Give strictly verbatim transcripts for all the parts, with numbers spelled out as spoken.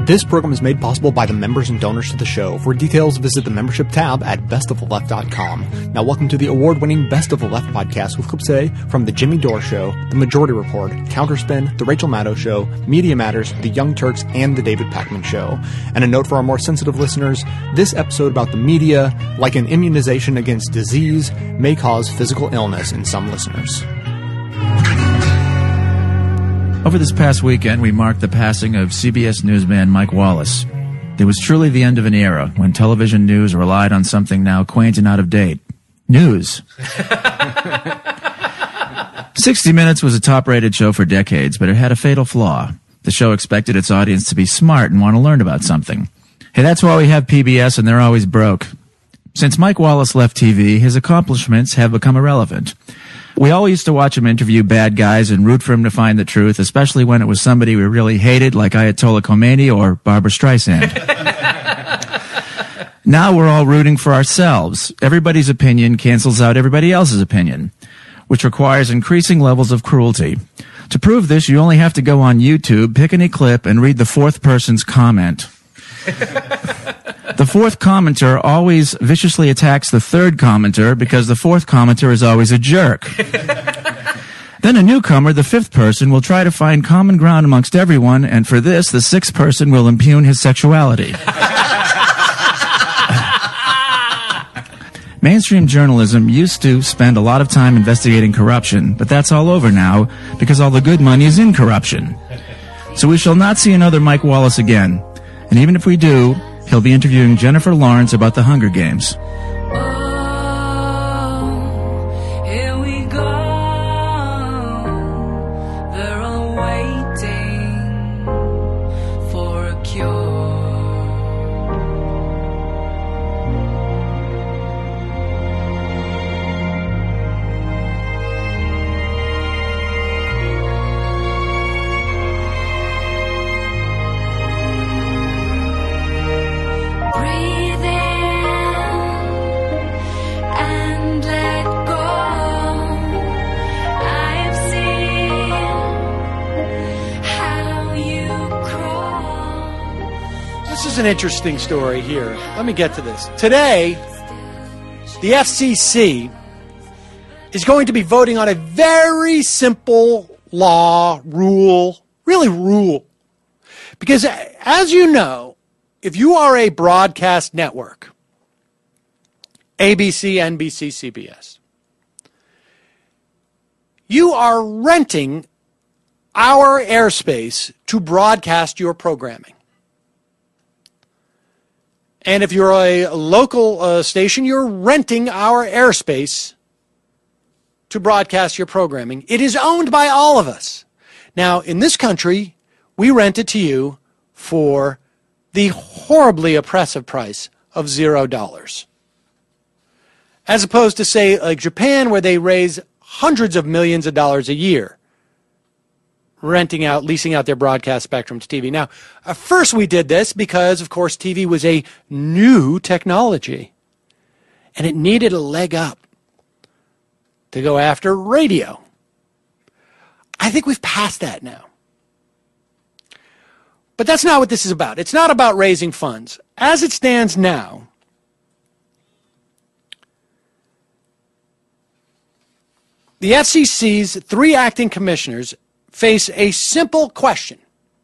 This program is made possible by the members and donors to the show. For details, visit the membership tab at best of the left dot com. Now, welcome to the award-winning Best of the Left podcast with clips today from The Jimmy Dore Show, The Majority Report, Counterspin, The Rachel Maddow Show, Media Matters, The Young Turks, and The David Pakman Show. And a note for our more sensitive listeners, this episode about the media, like an immunization against disease, may cause physical illness in some listeners. Over this past weekend, we marked the passing of C B S newsman Mike Wallace. It was truly the end of an era when television news relied on something now quaint and out of date. News. sixty minutes was a top-rated show for decades, but it had a fatal flaw. The show expected its audience to be smart and want to learn about something. Hey, that's why we have P B S and they're always broke. Since Mike Wallace left T V, his accomplishments have become irrelevant. We all used to watch him interview bad guys and root for him to find the truth, especially when it was somebody we really hated, like Ayatollah Khomeini or Barbra Streisand. Now we're all rooting for ourselves. Everybody's opinion cancels out everybody else's opinion, which requires increasing levels of cruelty. To prove this, you only have to go on YouTube, pick any clip, and read the fourth person's comment. The fourth commenter always viciously attacks the third commenter because the fourth commenter is always a jerk. Then a newcomer, the fifth person, will try to find common ground amongst everyone, and for this, the sixth person will impugn his sexuality. Mainstream journalism used to spend a lot of time investigating corruption, but that's all over now because all the good money is in corruption. So we shall not see another Mike Wallace again. And even if we do, he'll be interviewing Jennifer Lawrence about the Hunger Games. An interesting story here. Let me get to this. Today, the F C C is going to be voting on a very simple law, rule, really rule. Because as you know, if you are a broadcast network, A B C, N B C, C B S, you are renting our airspace to broadcast your programming. And if you're a local uh, station, you're renting our airspace to broadcast your programming. It is owned by all of us. Now, in this country, we rent it to you for the horribly oppressive price of zero dollars. As opposed to, say, like Japan, where they raise hundreds of millions of dollars a year renting out, leasing out their broadcast spectrum to T V. Now, uh, first we did this because, of course, T V was a new technology, and it needed a leg up to go after radio. I think we've passed that now. But that's not what this is about. It's not about raising funds. As it stands now, the F C C's three acting commissioners face a simple question.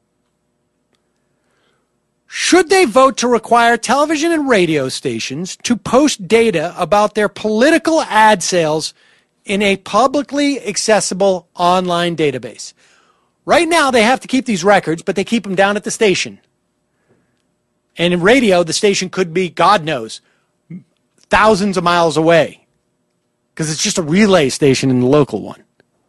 Should they vote to require television and radio stations to post data about their political ad sales in a publicly accessible online database? Right now, they have to keep these records, but they keep them down at the station. And in radio, the station could be, God knows, thousands of miles away, because it's just a relay station in the local one.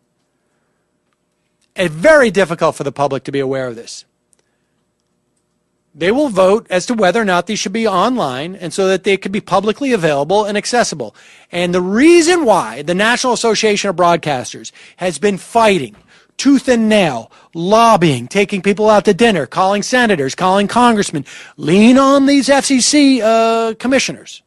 It's very difficult for the public to be aware of this. They will vote as to whether or not these should be online and so that they could be publicly available and accessible. And the reason why the National Association of Broadcasters has been fighting tooth and nail, lobbying, taking people out to dinner, calling senators, calling congressmen, lean on these F C C uh, commissioners,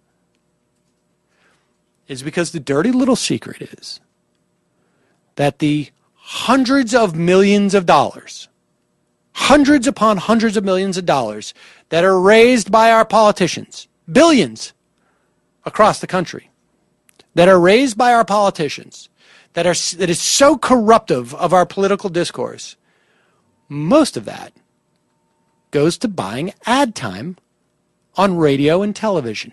is because the dirty little secret is that the hundreds of millions of dollars, hundreds upon hundreds of millions of dollars that are raised by our politicians, billions across the country, that are raised by our politicians, that are that is so corruptive of our political discourse, most of that goes to buying ad time on radio and television.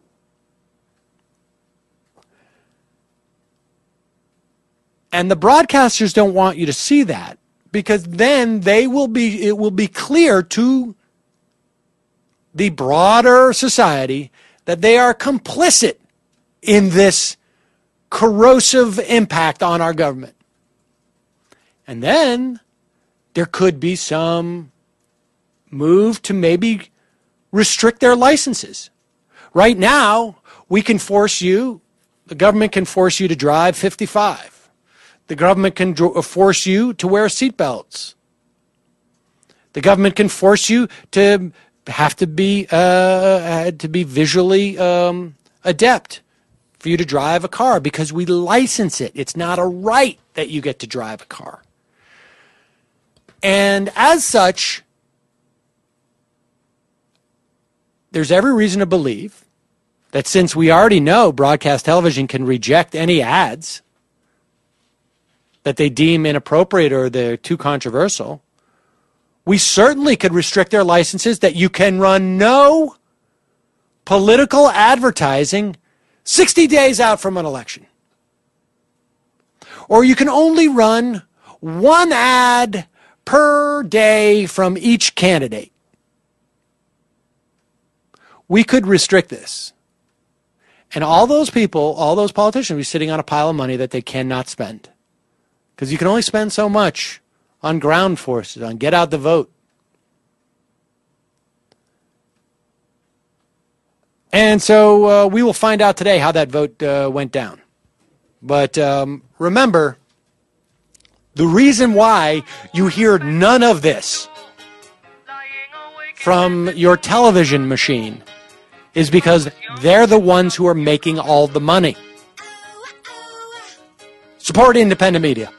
And the broadcasters don't want you to see that, because then they will be it will be clear to the broader society that they are complicit in this corrosive impact on our government. And then there could be some move to maybe restrict their licenses. Right now, we can force you, the government can force you to drive fifty-five. The government can dr- force you to wear seatbelts. The government can force you to have to be uh, to be visually um, adept for you to drive a car, because we license it. It's not a right that you get to drive a car. And as such, there's every reason to believe that since we already know broadcast television can reject any ads that they deem inappropriate or they're too controversial, we certainly could restrict their licenses that you can run no political advertising sixty days out from an election. Or you can only run one ad per day from each candidate. We could restrict this. And all those people, all those politicians will be sitting on a pile of money that they cannot spend. Because you can only spend so much on ground forces, on get out the vote. And so uh, we will find out today how that vote uh, went down. But um, remember, the reason why you hear none of this from your television machine is because they're the ones who are making all the money. Support independent media.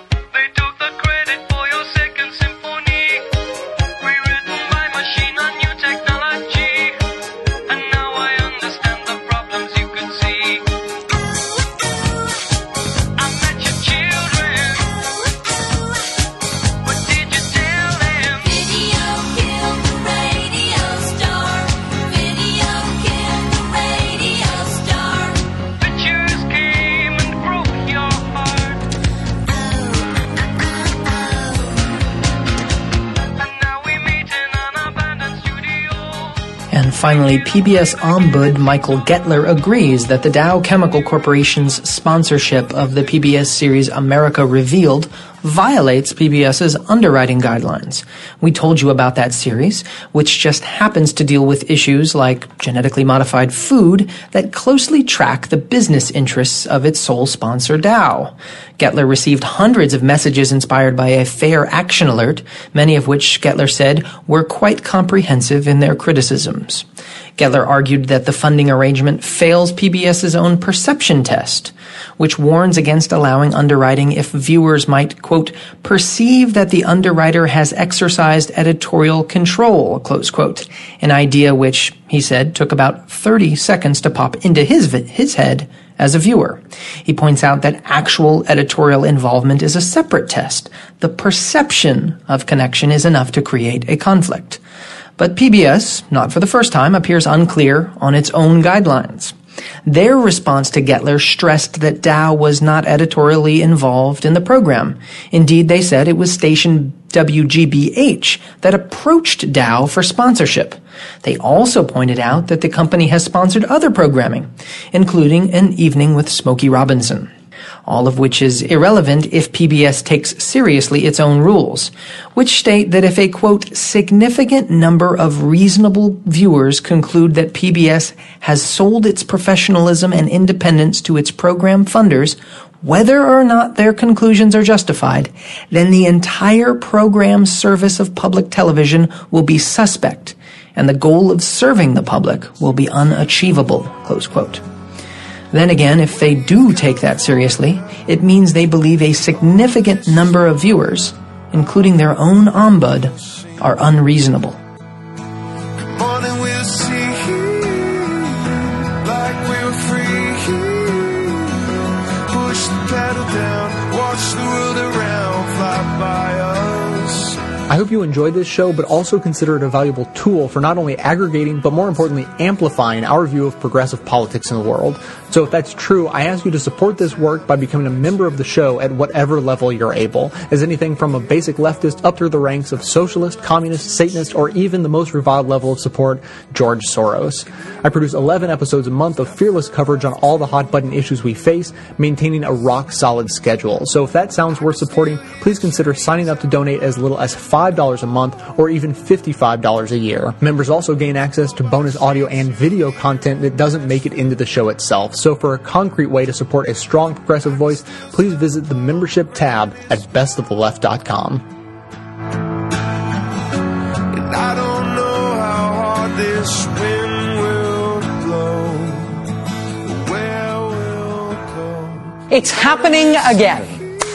Finally, P B S Ombud Michael Gettler agrees that the Dow Chemical Corporation's sponsorship of the P B S series America Revealed violates PBS's underwriting guidelines. We told you about that series, which just happens to deal with issues like genetically modified food that closely track the business interests of its sole sponsor, Dow. Gettler received hundreds of messages inspired by a fair action alert, many of which, Gettler said, were quite comprehensive in their criticisms. Gettler argued that the funding arrangement fails PBS's own perception test, which warns against allowing underwriting if viewers might, quote, perceive that the underwriter has exercised editorial control, close quote, an idea which, he said, took about thirty seconds to pop into his his head as a viewer. He points out that actual editorial involvement is a separate test. The perception of connection is enough to create a conflict. But P B S, not for the first time, appears unclear on its own guidelines. Their response to Gettler stressed that Dow was not editorially involved in the program. Indeed, they said it was station W G B H that approached Dow for sponsorship. They also pointed out that the company has sponsored other programming, including An Evening with Smokey Robinson. All of which is irrelevant if P B S takes seriously its own rules, which state that if a, quote, significant number of reasonable viewers conclude that P B S has sold its professionalism and independence to its program funders, whether or not their conclusions are justified, then the entire program service of public television will be suspect, and the goal of serving the public will be unachievable, close quote. Then again, if they do take that seriously, it means they believe a significant number of viewers, including their own ombud, are unreasonable. Morning we'll see like we're free. Push the pedal down, watch the world around fly by us. I hope you enjoyed this show, but also consider it a valuable tool for not only aggregating, but more importantly, amplifying our view of progressive politics in the world. So if that's true, I ask you to support this work by becoming a member of the show at whatever level you're able, as anything from a basic leftist up through the ranks of socialist, communist, Satanist, or even the most reviled level of support, George Soros. I produce eleven episodes a month of fearless coverage on all the hot-button issues we face, maintaining a rock-solid schedule. So if that sounds worth supporting, please consider signing up to donate as little as five dollars a month or even fifty-five dollars a year. Members also gain access to bonus audio and video content that doesn't make it into the show itself. So for a concrete way to support a strong progressive voice, please visit the membership tab at best of the left dot com. And I don't know how hard this wind will blow, where we'll go. It's happening again.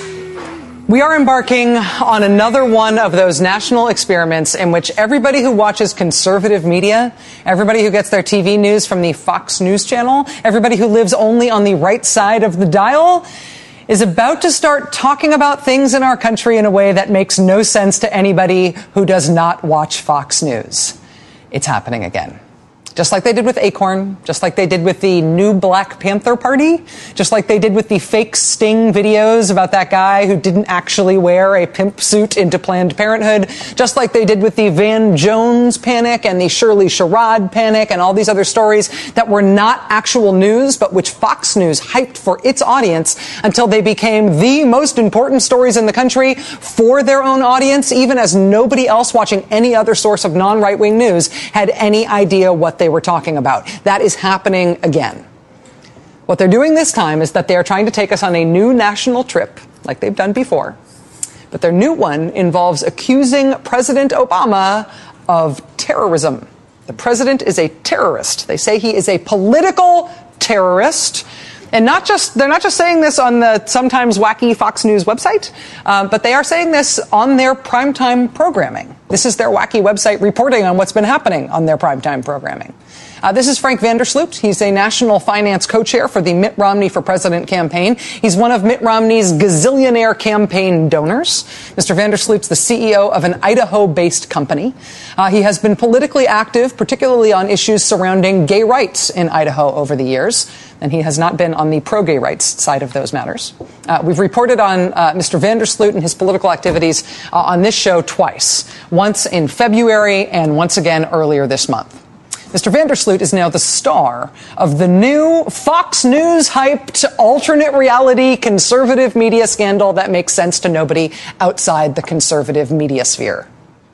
We are embarking on another one of those national experiments in which everybody who watches conservative media, everybody who gets their T V news from the Fox News channel, everybody who lives only on the right side of the dial, is about to start talking about things in our country in a way that makes no sense to anybody who does not watch Fox News. It's happening again. Just like they did with Acorn, just like they did with the new Black Panther Party, just like they did with the fake Sting videos about that guy who didn't actually wear a pimp suit into Planned Parenthood, just like they did with the Van Jones panic and the Shirley Sherrod panic and all these other stories that were not actual news, but which Fox News hyped for its audience until they became the most important stories in the country for their own audience, even as nobody else watching any other source of non-right-wing news had any idea what they were talking about. That is happening again. What they're doing this time is that they are trying to take us on a new national trip, like they've done before. But their new one involves accusing President Obama of terrorism. The president is a terrorist. They say he is a political terrorist. And not just, they're not just saying this on the sometimes wacky Fox News website, uh, but they are saying this on their primetime programming. This is their wacky website reporting on what's been happening on their primetime programming. Uh, this is Frank Vandersloot. He's a national finance co-chair for the Mitt Romney for President campaign. He's one of Mitt Romney's gazillionaire campaign donors. Mister Vandersloot's the C E O of an Idaho-based company. Uh, he has been politically active, particularly on issues surrounding gay rights in Idaho over the years, and he has not been on the pro-gay rights side of those matters. Uh, we've reported on uh, Mister Vandersloot and his political activities uh, on this show twice, once in February and once again earlier this month. Mister Vandersloot is now the star of the new Fox News-hyped alternate reality conservative media scandal that makes sense to nobody outside the conservative media sphere.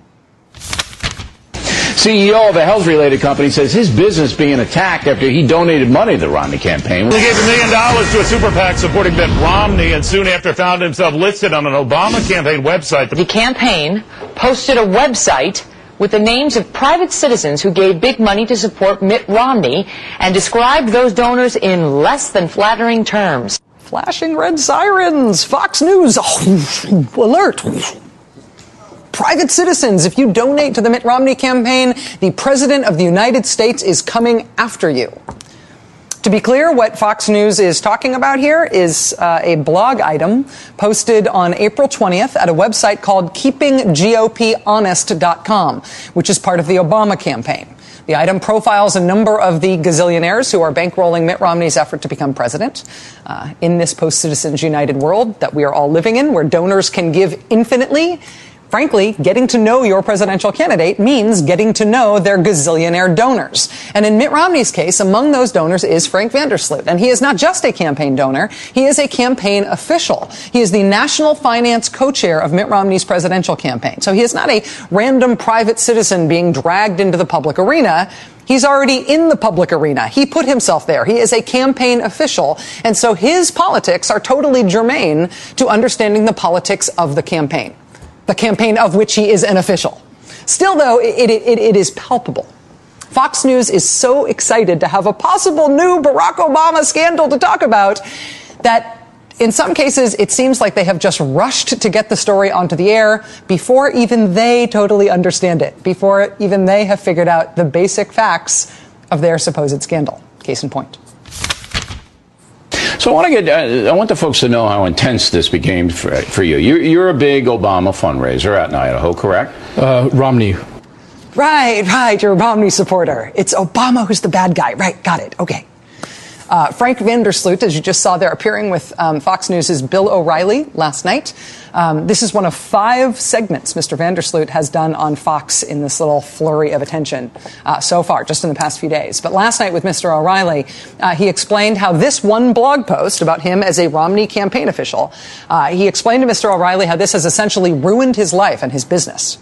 C E O of a health-related company says his business being attacked after he donated money to the Romney campaign. He gave a million dollars to a super PAC supporting Mitt Romney and soon after found himself listed on an Obama campaign website. The campaign posted a website with the names of private citizens who gave big money to support Mitt Romney and described those donors in less than flattering terms. Flashing red sirens! Fox News! Oh, alert! Private citizens, if you donate to the Mitt Romney campaign, the President of the United States is coming after you. To be clear, what Fox News is talking about here is uh, a blog item posted on April twentieth at a website called keeping G O P honest dot com, which is part of the Obama campaign. The item profiles a number of the gazillionaires who are bankrolling Mitt Romney's effort to become president uh, in this post-Citizens United world that we are all living in, where donors can give infinitely. Frankly, getting to know your presidential candidate means getting to know their gazillionaire donors. And in Mitt Romney's case, among those donors is Frank Vandersloot. And he is not just a campaign donor, he is a campaign official. He is the national finance co-chair of Mitt Romney's presidential campaign. So he is not a random private citizen being dragged into the public arena. He's already in the public arena. He put himself there. He is a campaign official. And so his politics are totally germane to understanding the politics of the campaign. The campaign of which he is an official. Still, though, it, it, it is palpable. Fox News is so excited to have a possible new Barack Obama scandal to talk about that In some cases, it seems like they have just rushed to get the story onto the air before even they totally understand it, before even they have figured out the basic facts of their supposed scandal. Case in point. So I want to get, uh, I want the folks to know how intense this became for, for you. You're, you're a big Obama fundraiser out in Idaho, correct? Uh, Romney. Right, right. You're a Romney supporter. It's Obama who's the bad guy. Right, got it. Okay. Uh, Frank Vandersloot, as you just saw there, appearing with um, Fox News' Bill O'Reilly last night. Um, this is one of five segments Mister Vandersloot has done on Fox in this little flurry of attention uh, so far, just in the past few days. But last night with Mister O'Reilly, uh, he explained how this one blog post about him as a Romney campaign official, uh, he explained to Mister O'Reilly how this has essentially ruined his life and his business.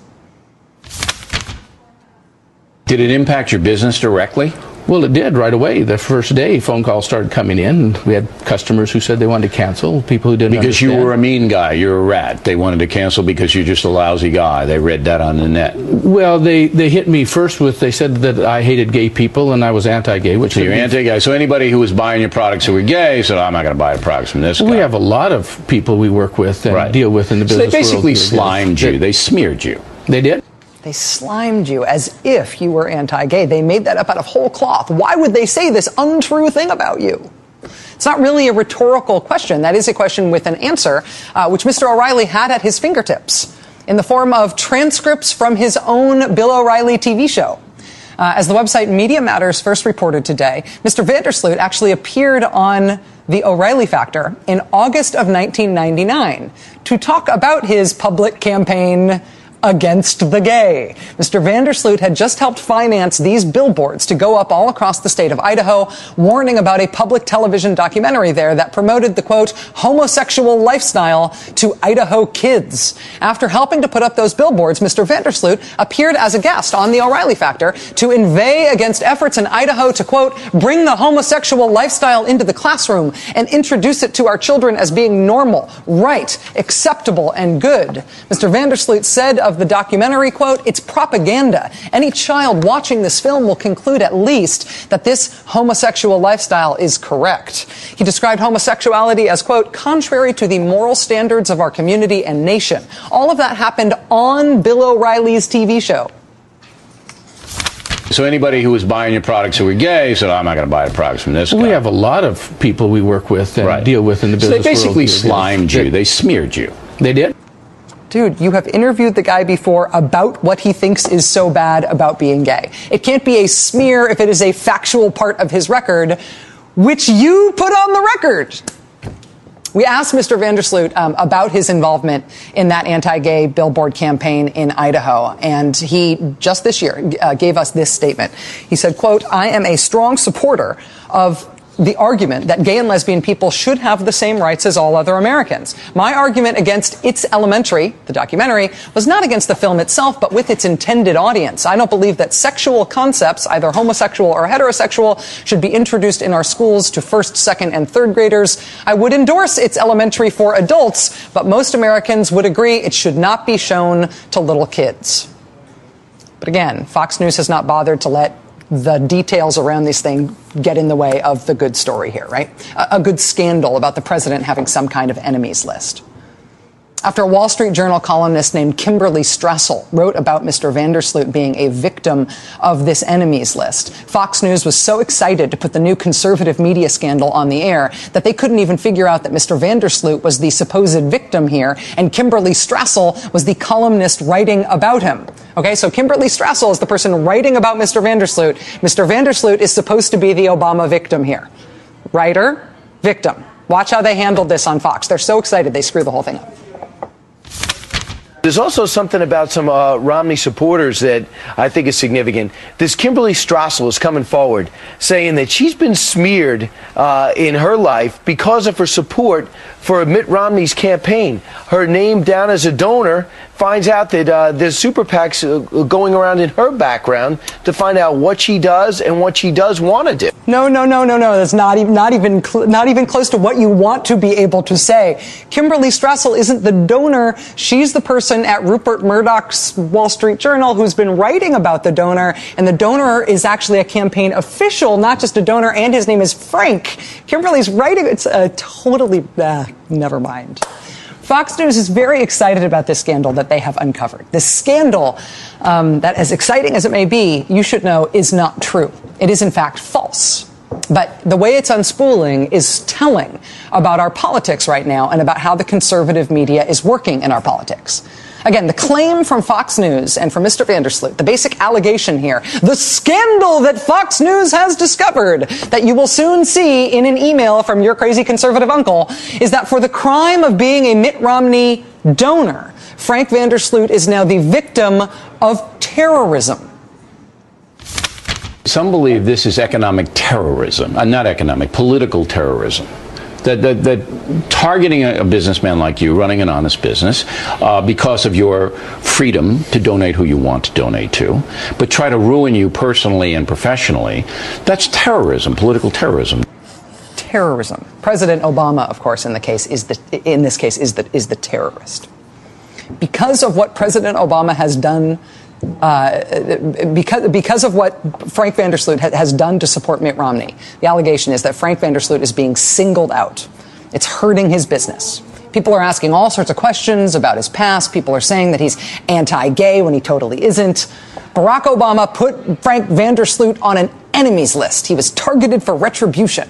Did it impact your business directly? Well, it did right away. The first day, phone calls started coming in. And we had customers who said they wanted to cancel, people who didn't Because understand. you were a mean guy. You're a rat. They wanted to cancel because you're just a lousy guy. They read that on the net. Well, they, they hit me first with, they said that I hated gay people and I was anti-gay. Which So you're anti-gay. So anybody who was buying your products who were gay said, oh, I'm not going to buy the products from this guy. We have a lot of people we work with and Right. deal with in the So business they basically world. slimed you. They smeared you. They did? They slimed you as if you were anti-gay. They made that up out of whole cloth. Why would they say this untrue thing about you? It's not really a rhetorical question. That is a question with an answer, uh, which Mister O'Reilly had at his fingertips in the form of transcripts from his own Bill O'Reilly T V show. Uh, as the website Media Matters first reported today, Mister Vandersloot actually appeared on The O'Reilly Factor in August of nineteen ninety-nine to talk about his public campaign against the gay. Mister Vandersloot had just helped finance these billboards to go up all across the state of Idaho, warning about a public television documentary there that promoted the, quote, homosexual lifestyle to Idaho kids. After helping to put up those billboards, Mister Vandersloot appeared as a guest on The O'Reilly Factor to inveigh against efforts in Idaho to, quote, bring the homosexual lifestyle into the classroom and introduce it to our children as being normal, right, acceptable, and good. Mister Vandersloot said of the documentary, quote, it's propaganda. Any child watching this film will conclude at least that this homosexual lifestyle is correct. He described homosexuality as, quote, contrary to the moral standards of our community and nation. All of that happened on Bill O'Reilly's T V show. So anybody who was buying your products who were gay said, oh, I'm not going to buy the products from this guy. We have a lot of people we work with and Right. deal with in the So business they basically world. slimed you. They smeared you. They did? Dude, you have interviewed the guy before about what he thinks is so bad about being gay. It can't be a smear if it is a factual part of his record, which you put on the record. We asked Mister Vandersloot um, about his involvement in that anti-gay billboard campaign in Idaho, and he just this year uh, gave us this statement. He said, quote, I am a strong supporter of the argument that gay and lesbian people should have the same rights as all other Americans. My argument against It's Elementary, the documentary, was not against the film itself, but with its intended audience. I don't believe that sexual concepts, either homosexual or heterosexual, should be introduced in our schools to first, second, and third graders. I would endorse It's Elementary for adults, but most Americans would agree it should not be shown to little kids. But again, Fox News has not bothered to let the details around this thing get in the way of the good story here, right? A, a good scandal about the president having some kind of enemies list. After a Wall Street Journal columnist named Kimberly Strassel wrote about Mister Vandersloot being a victim of this enemies list, Fox News was so excited to put the new conservative media scandal on the air that they couldn't even figure out that Mister Vandersloot was the supposed victim here and Kimberly Strassel was the columnist writing about him. Okay, so Kimberly Strassel is the person writing about Mister Vandersloot. Mister Vandersloot is supposed to be the Obama victim here. Writer, victim. Watch how they handled this on Fox. They're so excited they screw the whole thing up. There's also something about some uh, Romney supporters that I think is significant. This Kimberly Strassel is coming forward saying that she's been smeared uh, in her life because of her support for Mitt Romney's campaign. Her name down as a donor, finds out that uh, there's super PACs uh, going around in her background to find out what she does and what she does want to do. No, no, no, no, no. That's not even not even cl- not even close to what you want to be able to say. Kimberly Strassel isn't the donor. She's the person at Rupert Murdoch's Wall Street Journal who's been writing about the donor, and the donor is actually a campaign official, not just a donor, and his name is Frank. Kimberly's writing. It's a totally uh, never mind. Fox News is very excited about this scandal that they have uncovered. This scandal, um, that as exciting as it may be, you should know is not true. It is in fact false. But the way it's unspooling is telling about our politics right now and about how the conservative media is working in our politics. Again, the claim from Fox News and from Mister Vandersloot, the basic allegation here, the scandal that Fox News has discovered, that you will soon see in an email from your crazy conservative uncle, is that for the crime of being a Mitt Romney donor, Frank Vandersloot is now the victim of terrorism. Some believe this is economic terrorism, uh, not economic, political terrorism. That, that, that targeting a, a businessman like you, running an honest business, uh, because of your freedom to donate who you want to donate to, but try to ruin you personally and professionally, that's terrorism, political terrorism. Terrorism. President Obama, of course, in the case is the in this case is the is the terrorist. Because of what President Obama has done. Uh, because because of what Frank Vandersloot ha- has done to support Mitt Romney, the allegation is that Frank Vandersloot is being singled out. It's hurting his business. People are asking all sorts of questions about his past. People are saying that he's anti-gay when he totally isn't. Barack Obama put Frank Vandersloot on an enemies list. He was targeted for retribution.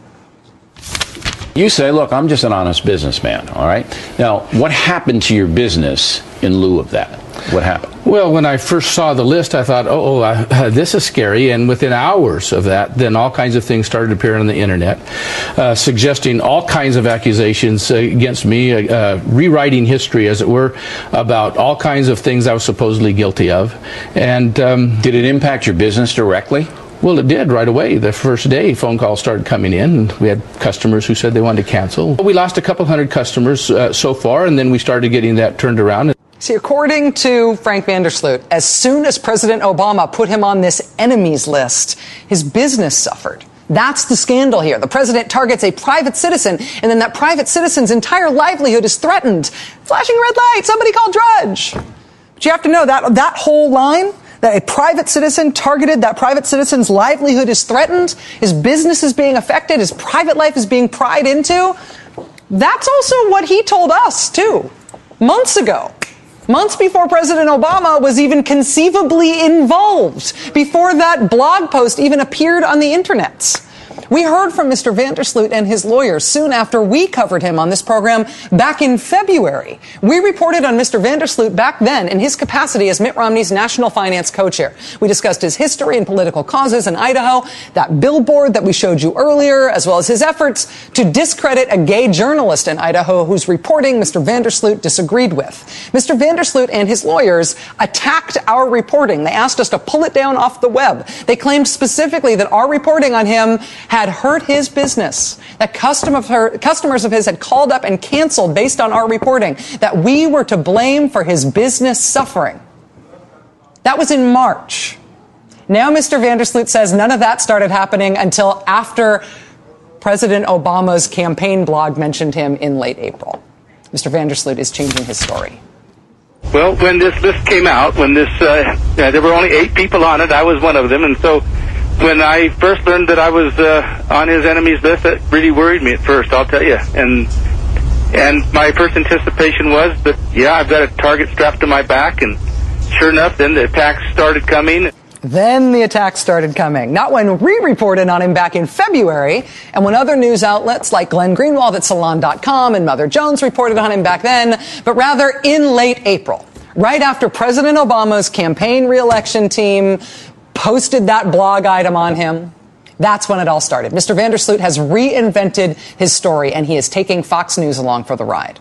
You say, look, I'm just an honest businessman, all right? Now, what happened to your business in lieu of that? What happened? Well, when I first saw the list, I thought, oh, oh uh, this is scary. And within hours of that, then all kinds of things started appearing on the internet, uh, suggesting all kinds of accusations uh, against me, uh, uh, rewriting history, as it were, about all kinds of things I was supposedly guilty of. And um, did it impact your business directly? Well, it did right away. The first day, phone calls started coming in, and we had customers who said they wanted to cancel. We lost a couple hundred customers uh, so far, and then we started getting that turned around. See, according to Frank Vandersloot, as soon as President Obama put him on this enemies list, his business suffered. That's the scandal here. The president targets a private citizen, and then that private citizen's entire livelihood is threatened. Flashing red light, somebody call Drudge. But you have to know that that whole line, that a private citizen targeted, that private citizen's livelihood is threatened, his business is being affected, his private life is being pried into. That's also what he told us, too, months ago. Months before President Obama was even conceivably involved, before that blog post even appeared on the internet. We heard from Mister Vandersloot and his lawyers soon after we covered him on this program back in February. We reported on Mister Vandersloot back then in his capacity as Mitt Romney's national finance co-chair. We discussed his history and political causes in Idaho, that billboard that we showed you earlier, as well as his efforts to discredit a gay journalist in Idaho whose reporting Mister Vandersloot disagreed with. Mister Vandersloot and his lawyers attacked our reporting. They asked us to pull it down off the web. They claimed specifically that our reporting on him had hurt his business, that customers of his had called up and canceled based on our reporting, that we were to blame for his business suffering. That was in March. Now Mister Vandersloot says none of that started happening until after President Obama's campaign blog mentioned him in late April. Mister Vandersloot is changing his story. Well, when this list came out, when this, uh, uh, there were only eight people on it, I was one of them, and so when I first learned that I was uh, on his enemies list, that really worried me at first, I'll tell you. And and my first anticipation was that, yeah, I've got a target strapped to my back, and sure enough, then the attacks started coming. Then the attacks started coming. Not when we reported on him back in February, and when other news outlets like Glenn Greenwald at Salon dot com and Mother Jones reported on him back then, but rather in late April, right after President Obama's campaign re-election team posted that blog item on him. That's when it all started. Mister Vandersloot has reinvented his story, and he is taking Fox News along for the ride.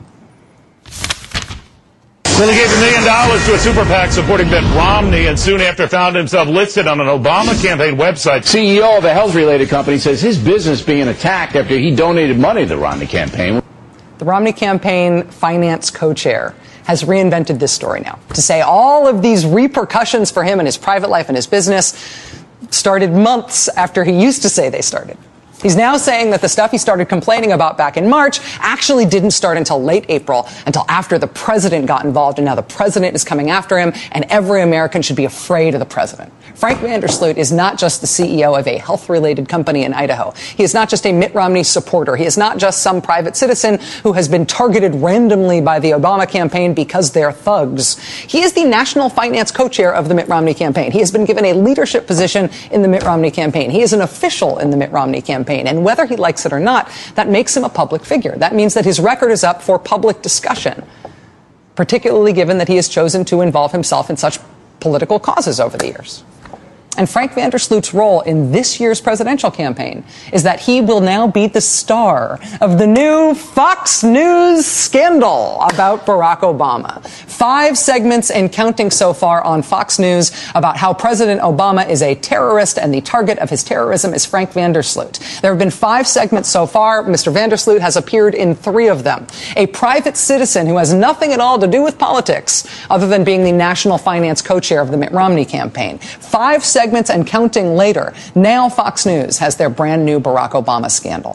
Well, he gave a million dollars to a super PAC supporting Mitt Romney, and soon after found himself listed on an Obama campaign website. C E O of a health-related company says his business being attacked after he donated money to the Romney campaign. The Romney campaign finance co-chair has reinvented this story now to say all of these repercussions for him in his private life and his business started months after he used to say they started. He's now saying that the stuff he started complaining about back in March actually didn't start until late April, until after the president got involved, and now the president is coming after him, and every American should be afraid of the president. Frank Vandersloot is not just the C E O of a health-related company in Idaho. He is not just a Mitt Romney supporter. He is not just some private citizen who has been targeted randomly by the Obama campaign because they're thugs. He is the national finance co-chair of the Mitt Romney campaign. He has been given a leadership position in the Mitt Romney campaign. He is an official in the Mitt Romney campaign. And whether he likes it or not, that makes him a public figure. That means that his record is up for public discussion, particularly given that he has chosen to involve himself in such political causes over the years. And Frank Vandersloot's role in this year's presidential campaign is that he will now be the star of the new Fox News scandal about Barack Obama. Five segments and counting so far on Fox News about how President Obama is a terrorist and the target of his terrorism is Frank Vandersloot. There have been five segments so far. Mister Vandersloot has appeared in three of them. A private citizen who has nothing at all to do with politics other than being the national finance co-chair of the Mitt Romney campaign. Five segments segments and counting later. Now Fox News has their brand new Barack Obama scandal.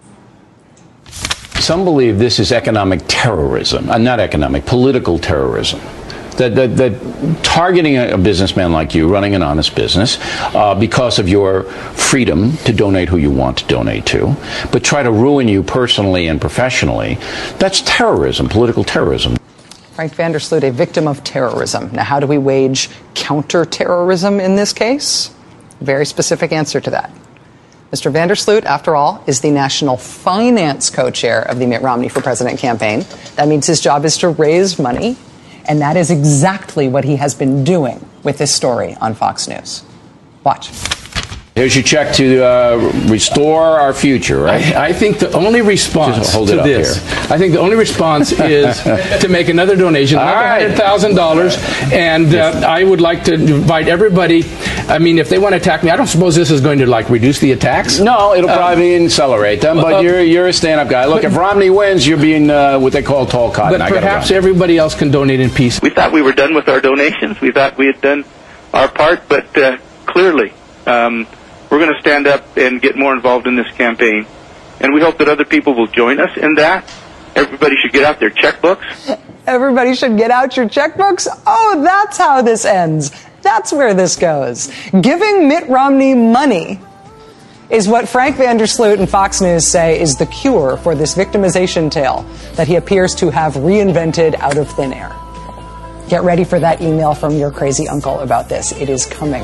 Some believe this is economic terrorism, uh, not economic, political terrorism. That, that, that targeting a, a businessman like you, running an honest business, uh, because of your freedom to donate who you want to donate to, but try to ruin you personally and professionally, that's terrorism, political terrorism. Frank Vandersloot, a victim of terrorism. Now, how do we wage counter-terrorism in this case? Very specific answer to that. Mister Vandersloot, after all, is the national finance co-chair of the Mitt Romney for President campaign. That means his job is to raise money, and that is exactly what he has been doing with this story on Fox News. Watch. Here's your check to uh, restore our future, right? I, I think the only response hold to it up this, here. I think the only response is to make another donation, another right. one hundred thousand dollars. And uh, I would like to invite everybody. I mean, if they want to attack me, I don't suppose this is going to like reduce the attacks. No, it'll probably uh, accelerate them. But uh, you're you're a stand-up guy. Look, but, if Romney wins, you're being uh, what they call tall cotton. But perhaps everybody else can donate in peace. We thought we were done with our donations. We thought we had done our part, but uh, clearly. Um, We're going to stand up and get more involved in this campaign. And we hope that other people will join us in that. Everybody should get out their checkbooks. Everybody should get out your checkbooks? Oh, that's how this ends. That's where this goes. Giving Mitt Romney money is what Frank Vandersloot and Fox News say is the cure for this victimization tale that he appears to have reinvented out of thin air. Get ready for that email from your crazy uncle about this. It is coming.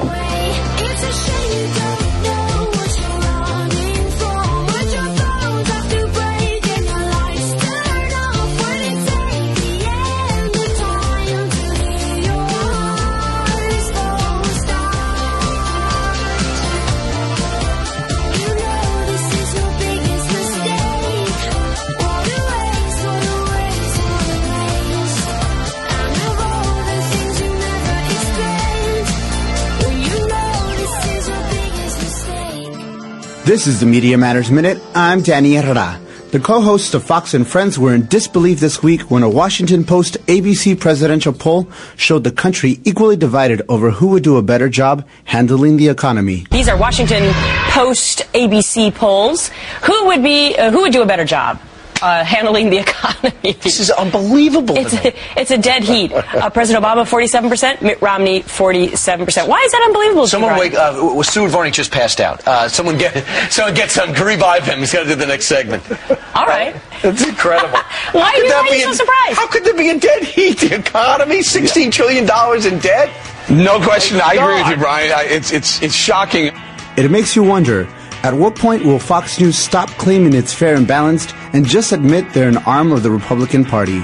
This is the Media Matters Minute. I'm Danny Herrera. The co-hosts of Fox and Friends were in disbelief this week when a Washington Post A B C presidential poll showed the country equally divided over who would do a better job handling the economy. These are Washington Post A B C polls. Who would be uh, who would do a better job uh, handling the economy? This is unbelievable. It's a, it's a dead heat. Uh, President Obama forty-seven percent, Mitt Romney forty-seven percent. Why is that unbelievable? Someone wake uh, Stuart Varney just passed out. Uh, someone get someone get some revive him. He's got to do the next segment. All right. That's incredible. Why are you, why are you so in, surprised? How could there be a dead heat? The economy, sixteen trillion dollars in debt. No question. Oh I God. agree with you, Brian. I, it's it's it's shocking. It makes you wonder, at what point will Fox News stop claiming it's fair and balanced and just admit they're an arm of the Republican Party?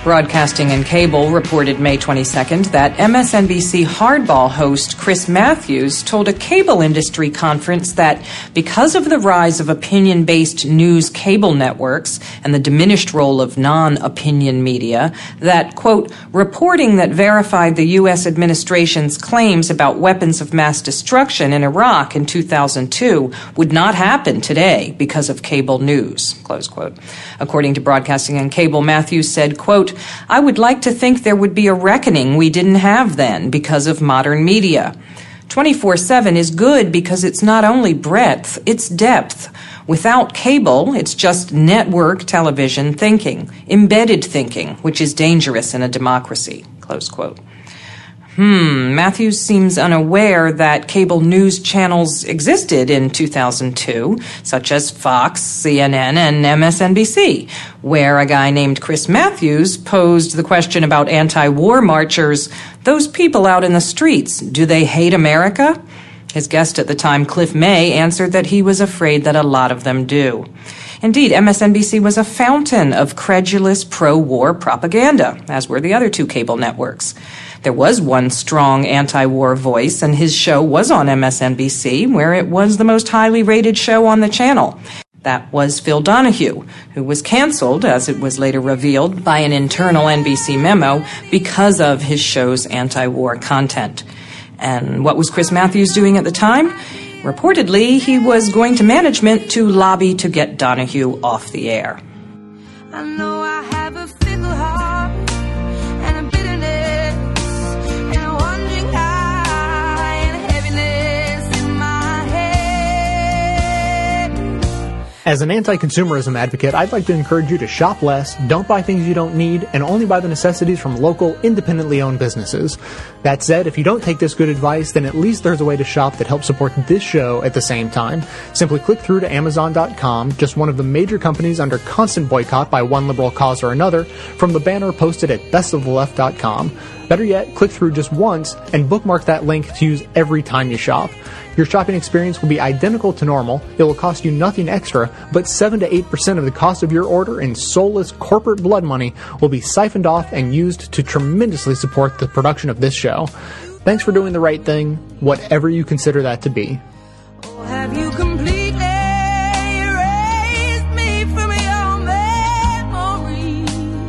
Broadcasting and Cable reported May twenty-second that M S N B C Hardball host Chris Matthews told a cable industry conference that because of the rise of opinion-based news cable networks and the diminished role of non-opinion media, that, quote, reporting that verified the U S administration's claims about weapons of mass destruction in Iraq in two thousand two would not happen today because of cable news, close quote. According to Broadcasting and Cable, Matthews said, quote, I would like to think there would be a reckoning we didn't have then because of modern media. twenty-four seven is good because it's not only breadth, it's depth. Without cable, it's just network television thinking, embedded thinking, which is dangerous in a democracy, close quote. Hmm, Matthews seems unaware that cable news channels existed in two thousand two, such as Fox, C N N, and M S N B C, where a guy named Chris Matthews posed the question about anti-war marchers, those people out in the streets, do they hate America? His guest at the time, Cliff May, answered that he was afraid that a lot of them do. Indeed, M S N B C was a fountain of credulous pro-war propaganda, as were the other two cable networks. There was one strong anti-war voice, and his show was on M S N B C, where it was the most highly rated show on the channel. That was Phil Donahue, who was canceled, as it was later revealed, by an internal N B C memo because of his show's anti-war content. And what was Chris Matthews doing at the time? Reportedly, he was going to management to lobby to get Donahue off the air. I know I have a fickle heart and a bitterness and a wandering eye and heaviness in my head. As an anti-consumerism advocate, I'd like to encourage you to shop less, don't buy things you don't need, and only buy the necessities from local, independently owned businesses. That said, if you don't take this good advice, then at least there's a way to shop that helps support this show at the same time. Simply click through to Amazon dot com, just one of the major companies under constant boycott by one liberal cause or another, from the banner posted at best of the left dot com. Better yet, click through just once and bookmark that link to use every time you shop. Your shopping experience will be identical to normal. It will cost you nothing extra, but seven to eight percent of the cost of your order in soulless corporate blood money will be siphoned off and used to tremendously support the production of this show. Thanks for doing the right thing, whatever you consider that to be. Oh, have you completely erased me from your memory?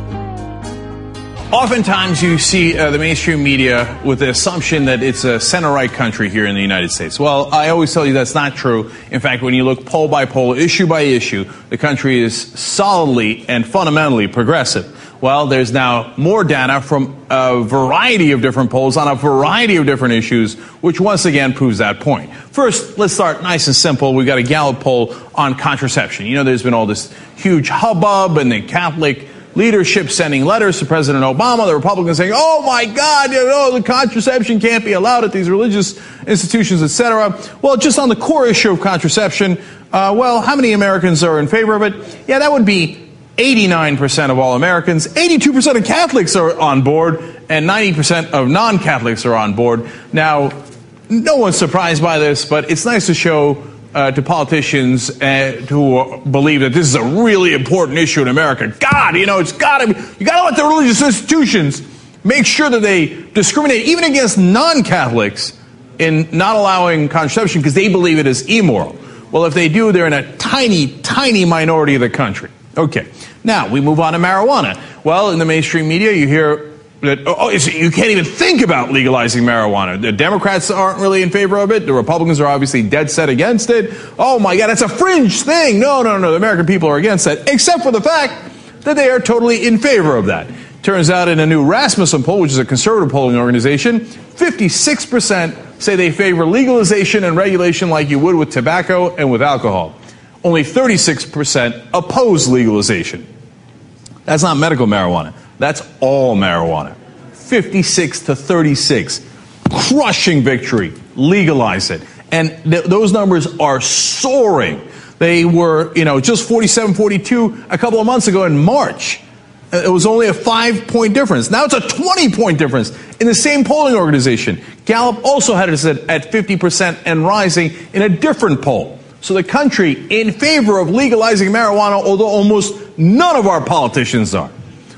Oftentimes you see uh, the mainstream media with the assumption that it's a center-right country here in the United States. Well, I always tell you that's not true. In fact, when you look poll by poll, issue by issue, the country is solidly and fundamentally progressive. Well, there's now more data from a variety of different polls on a variety of different issues, which once again proves that point. First, let's start nice and simple. We've got a Gallup poll on contraception. You know, there's been all this huge hubbub and the Catholic leadership sending letters to President Obama, the Republicans saying, oh my God, you know, the contraception can't be allowed at these religious institutions, et cetera. Well, just on the core issue of contraception, uh, well, how many Americans are in favor of it? Yeah, that would be eighty-nine percent of all Americans. eighty-two percent of Catholics are on board, and ninety percent of non-Catholics are on board. Now, no one's surprised by this, but it's nice to show Uh, to politicians uh, who believe that this is a really important issue in America. God, you know, it's got to be, you got to let the religious institutions make sure that they discriminate even against non-Catholics in not allowing contraception because they believe it is immoral. Well, if they do, they're in a tiny, tiny minority of the country. Okay. Now, we move on to marijuana. Well, in the mainstream media, you hear that, oh, you can't even think about legalizing marijuana. The Democrats aren't really in favor of it. The Republicans are obviously dead set against it. Oh, my God, it's a fringe thing. No, no, no, the American people are against that, except for the fact that they are totally in favor of that. Turns out in a new Rasmussen poll, which is a conservative polling organization, fifty-six percent say they favor legalization and regulation like you would with tobacco and with alcohol. Only thirty-six percent oppose legalization. That's not medical marijuana. That's all marijuana. fifty-six to thirty-six. Crushing victory. Legalize it. And th- those numbers are soaring. They were, you know, just forty-seven forty-two a couple of months ago in March. It was only a five-point difference. Now it's a twenty-point difference in the same polling organization. Gallup also had it at fifty percent and rising in a different poll. So the country in favor of legalizing marijuana, although almost none of our politicians are.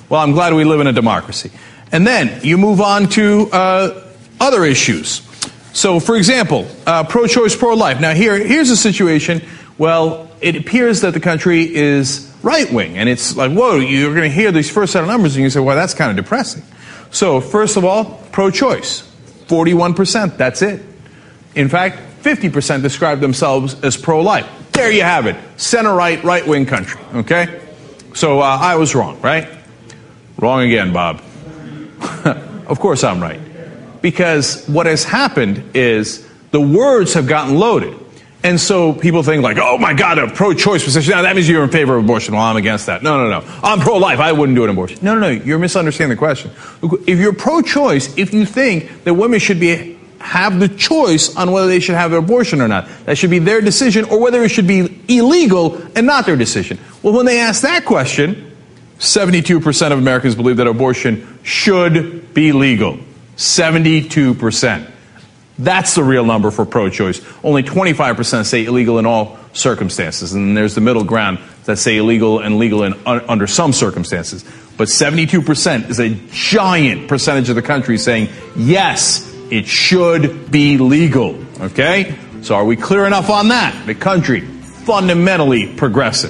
Well, I'm glad we live in a democracy. And then you move on to uh, other issues. So, for example, uh, pro-choice, pro-life. Now, here, here's a situation. Well, it appears that the country is right-wing, and it's like, whoa, you're going to hear these first set of numbers, and you say, well, that's kind of depressing. So, first of all, pro-choice, forty-one percent, that's it. In fact, fifty percent describe themselves as pro-life. There you have it, center-right, right-wing country, okay? So, uh, I was wrong, right? Wrong again, Bob. Of course I'm right. Because what has happened is the words have gotten loaded. And so people think like, oh my God, a pro-choice position. Now that means you're in favor of abortion. Well, I'm against that. No, no, no. I'm pro-life. I wouldn't do an abortion. No, no, no. You're misunderstanding the question. If you're pro-choice, if you think that women should be have the choice on whether they should have an abortion or not, that should be their decision, or whether it should be illegal and not their decision. Well, when they ask that question, seventy-two percent of Americans believe that abortion should be legal. seventy-two percent. That's the real number for pro-choice. Only twenty-five percent say illegal in all circumstances. And then there's the middle ground that say illegal and legal in, un, under some circumstances. But seventy-two percent is a giant percentage of the country saying, yes, it should be legal. Okay? So are we clear enough on that? The country, fundamentally progressive.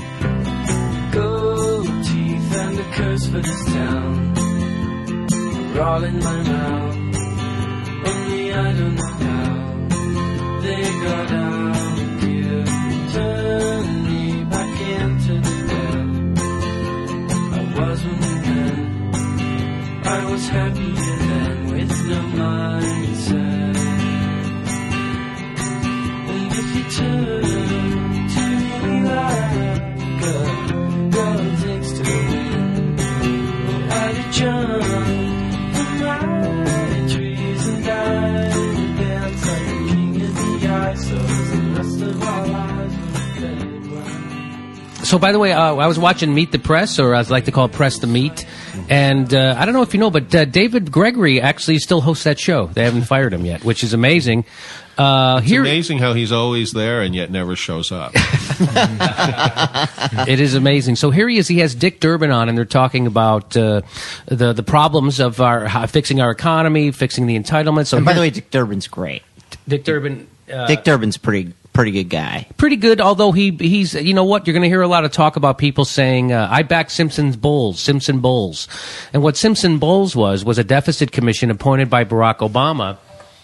Gold teeth and a curse for this town. All in my mouth. Only I don't know how they got out here. Turn me back into the dead. I wasn't then. I was happier then with no mindset. And if you turn to me like a girl takes to win, oh, I'd have jumped. So, by the way, uh, I was watching Meet the Press, or as I like to call it, Press the Meet, and uh, I don't know if you know, but uh, David Gregory actually still hosts that show. They haven't fired him yet, which is amazing. Uh, it's here, amazing how he's always there and yet never shows up. It is amazing. So here he is. He has Dick Durbin on, and they're talking about uh, the the problems of our how, fixing our economy, fixing the entitlements. So and by here, the way, Dick Durbin's great. Dick Durbin. Uh, Dick Durbin's pretty pretty good guy. Pretty good, although he he's you know what, you're going to hear a lot of talk about people saying uh, I back Simpson's Bulls, Simpson Bulls, and what Simpson Bulls was was a deficit commission appointed by Barack Obama.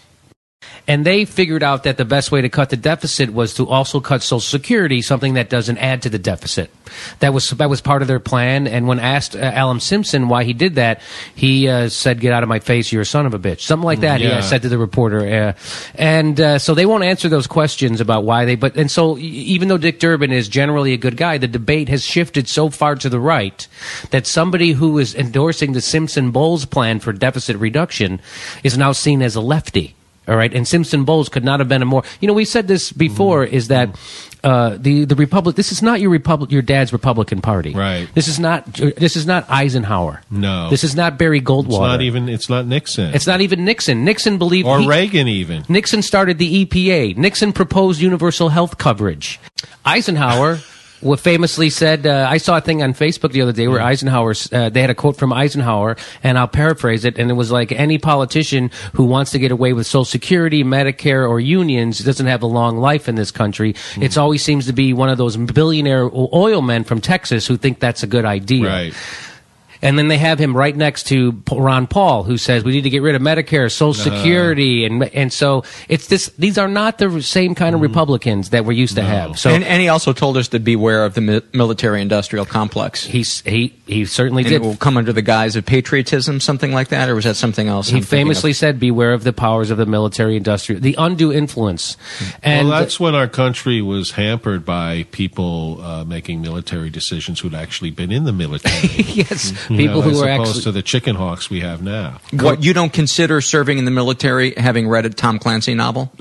And they figured out that the best way to cut the deficit was to also cut Social Security, something that doesn't add to the deficit. That was that was part of their plan. And when asked uh, Alan Simpson why he did that, he uh, said, "Get out of my face, you're a son of a bitch." Something like that. Yeah. He uh, said to the reporter. Uh, and uh, so they won't answer those questions about why they. But and so even though Dick Durbin is generally a good guy, the debate has shifted so far to the right that somebody who is endorsing the Simpson Bowles plan for deficit reduction is now seen as a lefty. All right, and Simpson Bowles could not have been a more. You know, we said this before. Mm-hmm. Is that uh, the the Republic? This is not your Republic, your dad's Republican Party. Right. This is not. This is not Eisenhower. No. This is not Barry Goldwater. It's not even. It's not Nixon. It's not even Nixon. Nixon believed. Or he, Reagan even. Nixon started the E P A. Nixon proposed universal health coverage. Eisenhower. Well, famously said, uh, I saw a thing on Facebook the other day where Eisenhower, uh, they had a quote from Eisenhower, and I'll paraphrase it, and it was like, any politician who wants to get away with Social Security, Medicare, or unions doesn't have a long life in this country. Mm. It always seems to be one of those billionaire oil men from Texas who think that's a good idea. Right. And then they have him right next to Ron Paul, who says we need to get rid of Medicare, Social Security, uh, and and so it's this. These are not the same kind of Republicans that we're used to no. have. So, and, and he also told us to beware of the mi- military-industrial complex. He's, he he certainly and did. It will come under the guise of patriotism, something like that, or was that something else? He I'm famously said, "Beware of the powers of the military-industrial, the undue influence." And well, that's when our country was hampered by people uh, making military decisions who'd actually been in the military. Yes, you people know, who are actually. to the chicken hawks we have now. What, you don't consider serving in the military having read a Tom Clancy novel?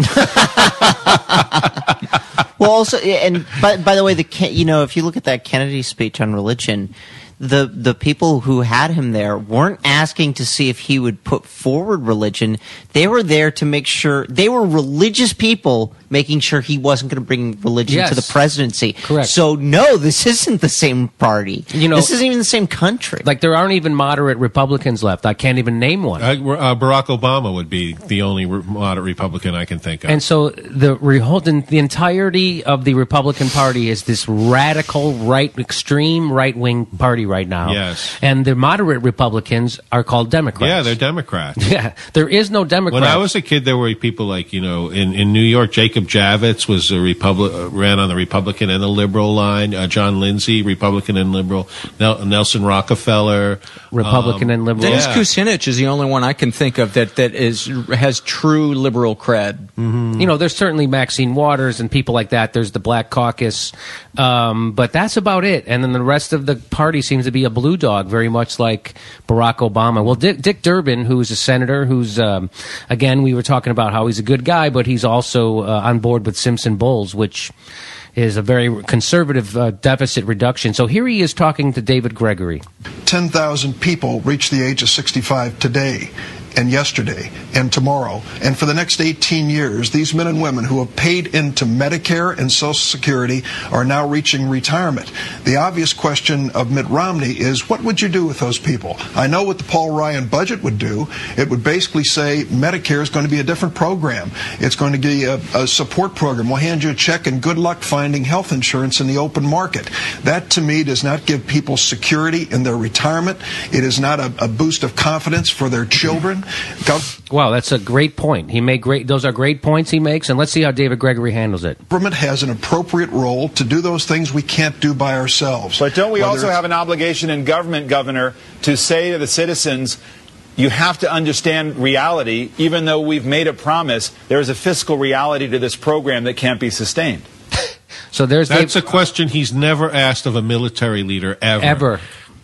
Well, also, and by, by the way, the you know, if you look at that Kennedy speech on religion, the the people who had him there weren't asking to see if he would put forward religion. They were there to make sure they were religious people making sure he wasn't going to bring religion Yes. to the presidency. Correct. So no, this isn't the same party. You know, this isn't even the same country. Like there aren't even moderate Republicans left. I can't even name one. Uh, uh, Barack Obama would be the only re- moderate Republican I can think of. And so the Reholden, the entirety of the Republican Party is this radical right, extreme right wing party right now. Yes. And the moderate Republicans are called Democrats. Yeah, they're Democrats. Yeah, there is no Democrat. When I was a kid, there were people like, you know, in, in New York, Jacob Javits was a Republic, uh, ran on the Republican and the liberal line. Uh, John Lindsay, Republican and liberal. Nel- Nelson Rockefeller, Republican um, and liberal. Dennis Yeah. Kucinich is the only one I can think of that, that is has true liberal cred. You know, there's certainly Maxine Waters and people like that. There's the Black Caucus, um, but that's about it. And then the rest of the party seems to be a blue dog, very much like Barack Obama. Well, Dick, Dick Durbin, who's a senator, who's um, again, we were talking about how he's a good guy, but he's also uh, on board with Simpson Bowles, which is a very conservative uh, deficit reduction. So here he is talking to David Gregory. ten thousand people reach the age of sixty-five today and yesterday and tomorrow. And for the next eighteen years, these men and women who have paid into Medicare and Social Security are now reaching retirement. The obvious question of Mitt Romney is, what would you do with those people? I know what the Paul Ryan budget would do. It would basically say Medicare is going to be a different program. It's going to be a, a support program. We'll hand you a check and good luck finding health insurance in the open market. That, to me, does not give people security in their retirement. It is not a, a boost of confidence for their children. Wow, that's a great point. He made great; those are great points he makes, and let's see how David Gregory handles it. Government has an appropriate role to do those things we can't do by ourselves. But don't we Whether also it's- have an obligation in government, Governor, to say to the citizens, you have to understand reality, even though we've made a promise, there is a fiscal reality to this program that can't be sustained. So there's That's a question he's never asked of a military leader ever. Ever.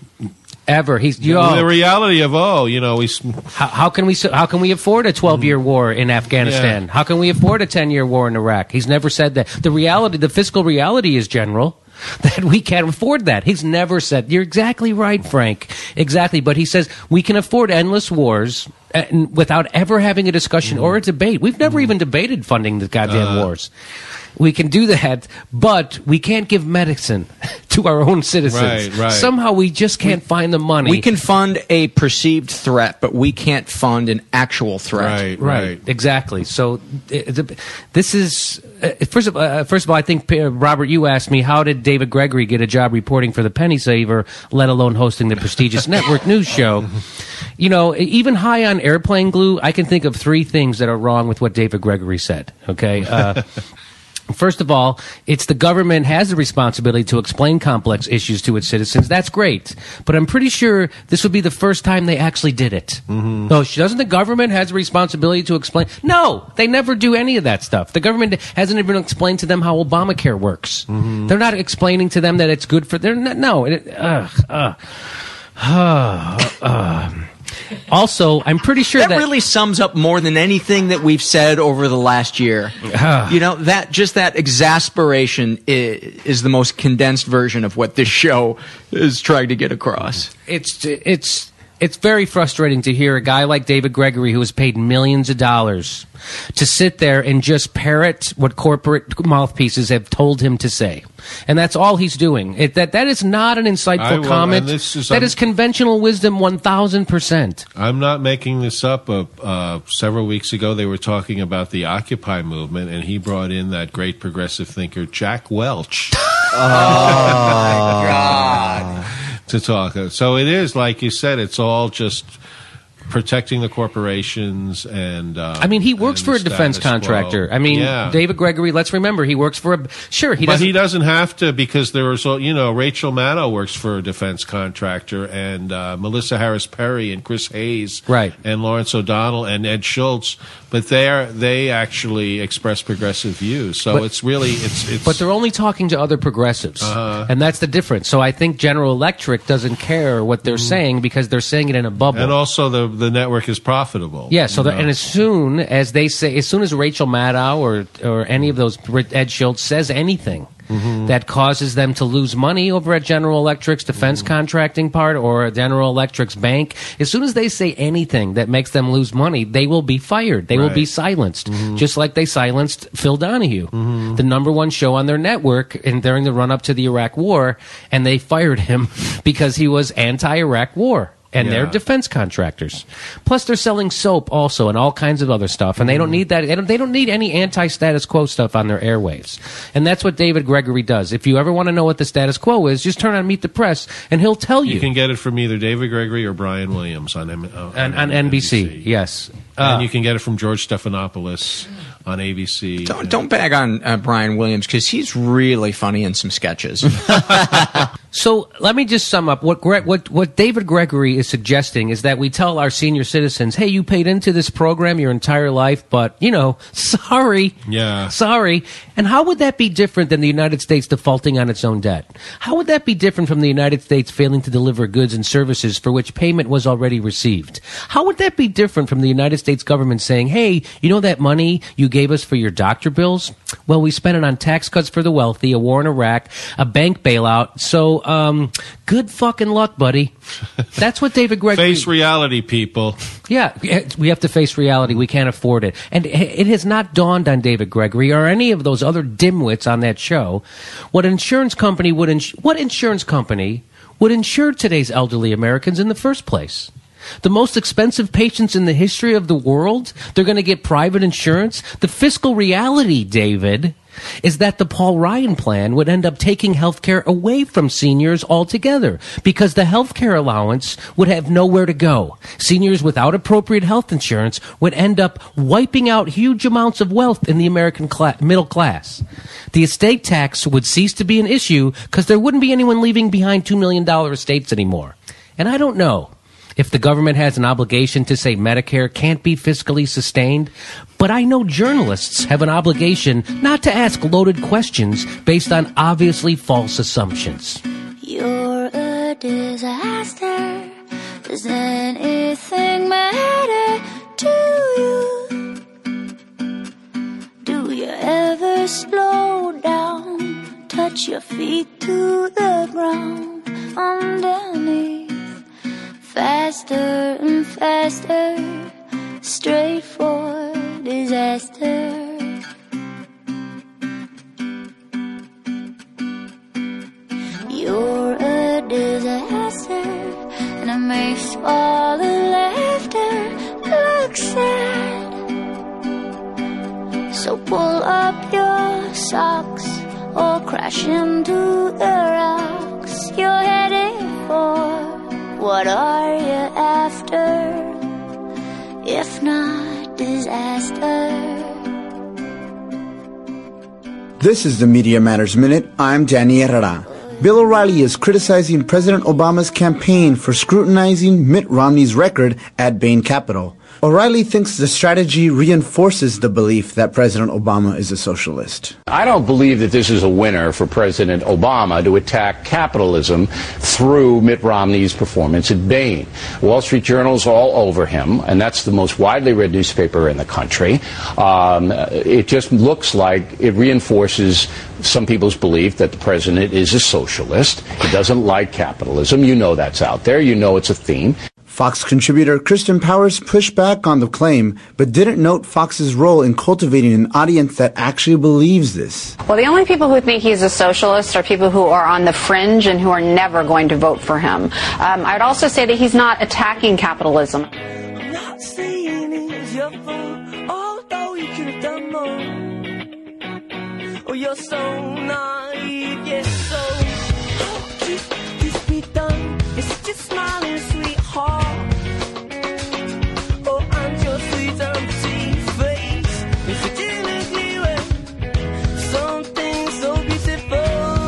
Ever he's you the know, reality of oh you know he's how, how can we how can we afford a twelve year war in Afghanistan? Yeah. How can we afford a ten year war in Iraq? He's never said that. The reality, the fiscal reality is, General, that we can't afford that. He's never said. You're exactly right, Frank. Exactly. But he says we can afford endless wars uh, without ever having a discussion or a debate. We've never even debated funding the goddamn Uh. wars. We can do that, but we can't give medicine to our own citizens. Right, right. Somehow we just can't find the money. We can fund a perceived threat, but we can't fund an actual threat. Right, exactly. So uh, the, this is uh, first of uh, first of all, I think uh, Robert, you asked me how did David Gregory get a job reporting for the Penny Saver, let alone hosting the prestigious network news show. You know, even high on airplane glue, I can think of three things that are wrong with what David Gregory said. Okay. Uh, First of all, it's the government has the responsibility to explain complex issues to its citizens. That's great. But I'm pretty sure this would be the first time they actually did it. Mm-hmm. So doesn't the government has the responsibility to explain? No, they never do any of that stuff. The government hasn't even explained to them how Obamacare works. Mm-hmm. They're not explaining to them that it's good for, they're not, no. It, uh, uh, uh, uh. Also, I'm pretty sure that, that really sums up more than anything that we've said over the last year. You know, that just that exasperation is, is the most condensed version of what this show is trying to get across. It's it's it's very frustrating to hear a guy like David Gregory, who has paid millions of dollars, to sit there and just parrot what corporate mouthpieces have told him to say. And that's all he's doing. It, that that is not an insightful I will- comment. and this is- that I'm- is conventional wisdom one thousand percent. I'm not making this up. Uh, uh, several weeks ago, they were talking about the Occupy movement, and he brought in that great progressive thinker, Jack Welch. Oh, my God. To talk. So it is, like you said, it's all just protecting the corporations and uh, I mean, he works and for a the defense status contractor. quo. I mean, Yeah. David Gregory, let's remember, he works for a... Sure, he but doesn't... he doesn't have to, because there was, you know, Rachel Maddow works for a defense contractor, and uh, Melissa Harris Perry and Chris Hayes, right, and Lawrence O'Donnell and Ed Schultz, but they are they actually express progressive views. So But- it's really it's it's. But they're only talking to other progressives. Uh-huh. And that's the difference. So I think General Electric doesn't care what they're saying because they're saying it in a bubble. And also the the network is profitable. Yeah, so you the, know? and as soon as they say, as soon as Rachel Maddow or or any of those, Ed Schultz says anything mm-hmm. that causes them to lose money over at General Electric's defense mm-hmm. contracting part or General Electric's bank, as soon as they say anything that makes them lose money, they will be fired. They right. will be silenced, mm-hmm. just like they silenced Phil Donahue, mm-hmm. the number one show on their network and during the run up to the Iraq War, and they fired him because he was anti-Iraq war. And yeah. they're defense contractors. Plus, they're selling soap also and all kinds of other stuff. And they don't need that. They don't, they don't need any anti-status quo stuff on their airwaves. And that's what David Gregory does. If you ever want to know what the status quo is, just turn on Meet the Press, and he'll tell you. You can get it from either David Gregory or Brian Williams on, M- uh, on, on N B C. N B C. Yes. Uh, and you can get it from George Stephanopoulos on A B C. Don't, don't bag on uh, Brian Williams, because he's really funny in some sketches. So let me just sum up. What, Gre- what what David Gregory is suggesting is that we tell our senior citizens, hey, you paid into this program your entire life, but, you know, sorry. Yeah. Sorry. And how would that be different than the United States defaulting on its own debt? How would that be different from the United States failing to deliver goods and services for which payment was already received? How would that be different from the United States government saying, hey, you know that money you gave us for your doctor bills? Well, we spent it on tax cuts for the wealthy, a war in Iraq, a bank bailout. So, um, good fucking luck, buddy. That's what David Gregory... Face reality, people. Yeah, we have to face reality. We can't afford it. And it has not dawned on David Gregory or any of those other dimwits on that show what insurance company would ins- what insurance company would insure today's elderly Americans in the first place. The most expensive patients in the history of the world, they're going to get private insurance. The fiscal reality, David, is that the Paul Ryan plan would end up taking health care away from seniors altogether because the health care allowance would have nowhere to go. Seniors without appropriate health insurance would end up wiping out huge amounts of wealth in the American cla- middle class. The estate tax would cease to be an issue because there wouldn't be anyone leaving behind two million dollars estates anymore. And I don't know if the government has an obligation to say Medicare can't be fiscally sustained, but I know journalists have an obligation not to ask loaded questions based on obviously false assumptions. You're a disaster. Does anything matter to you? Do you ever slow down, touch your feet to the ground underneath? Faster and faster, straight for disaster. You're a disaster, and it makes all the laughter look sad. So pull up your socks or crash into the rocks you're headed for. What are you after, if not disaster? This is the Media Matters Minute. I'm Danny Herrera. Bill O'Reilly is criticizing President Obama's campaign for scrutinizing Mitt Romney's record at Bain Capital. O'Reilly thinks the strategy reinforces the belief that President Obama is a socialist. I don't believe that this is a winner for President Obama to attack capitalism through Mitt Romney's performance at Bain. Wall Street Journal's all over him, and that's the most widely read newspaper in the country. Um, it just looks like it reinforces some people's belief that the president is a socialist. He doesn't like capitalism. You know that's out there. You know it's a theme. Fox contributor Kristen Powers pushed back on the claim, but didn't note Fox's role in cultivating an audience that actually believes this. Well, the only people who think he's a socialist are people who are on the fringe and who are never going to vote for him. Um, I'd also say that he's not attacking capitalism. I'm not saying it's your fault, although you could have done more. Oh, you're so naive, yes, so how could this be done? It's just smiling, sweetheart. Oh, and your sweet empty face is a delicately way. Something so beautiful.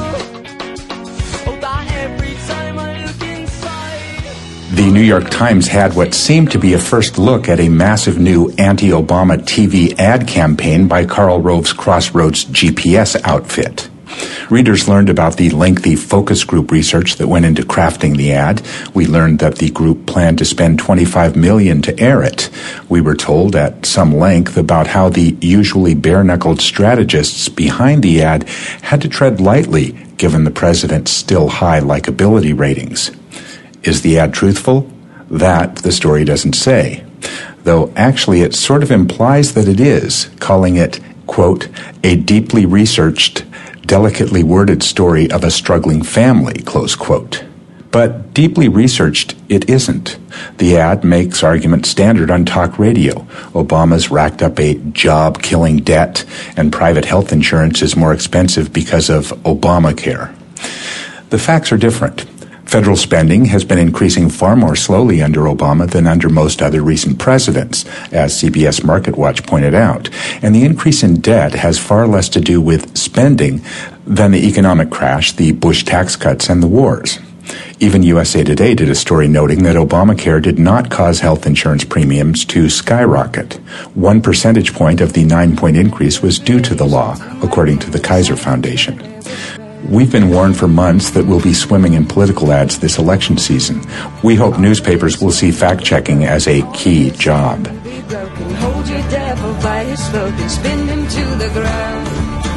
Oh, that every time I look inside. The New York Times had what seemed to be a first look at a massive new anti-Obama T V ad campaign by Karl Rove's Crossroads G P S outfit. Readers learned about the lengthy focus group research that went into crafting the ad. We learned that the group planned to spend twenty-five million dollars to air it. We were told at some length about how the usually bare-knuckled strategists behind the ad had to tread lightly given the president's still high likability ratings. Is the ad truthful? That the story doesn't say. Though actually it sort of implies that it is, calling it, quote, a deeply researched, delicately worded story of a struggling family, close quote. But deeply researched it isn't. The ad makes argument standard on talk radio. Obama's racked up a job-killing debt, and private health insurance is more expensive because of Obamacare. The facts are different. Federal spending has been increasing far more slowly under Obama than under most other recent presidents, as C B S MarketWatch pointed out, and the increase in debt has far less to do with spending than the economic crash, the Bush tax cuts, and the wars. Even U S A Today did a story noting that Obamacare did not cause health insurance premiums to skyrocket. One percentage point of the nine-point increase was due to the law, according to the Kaiser Foundation. We've been warned for months that we'll be swimming in political ads this election season. We hope newspapers will see fact-checking as a key job. Hold your devil by his throat and spin him to the ground.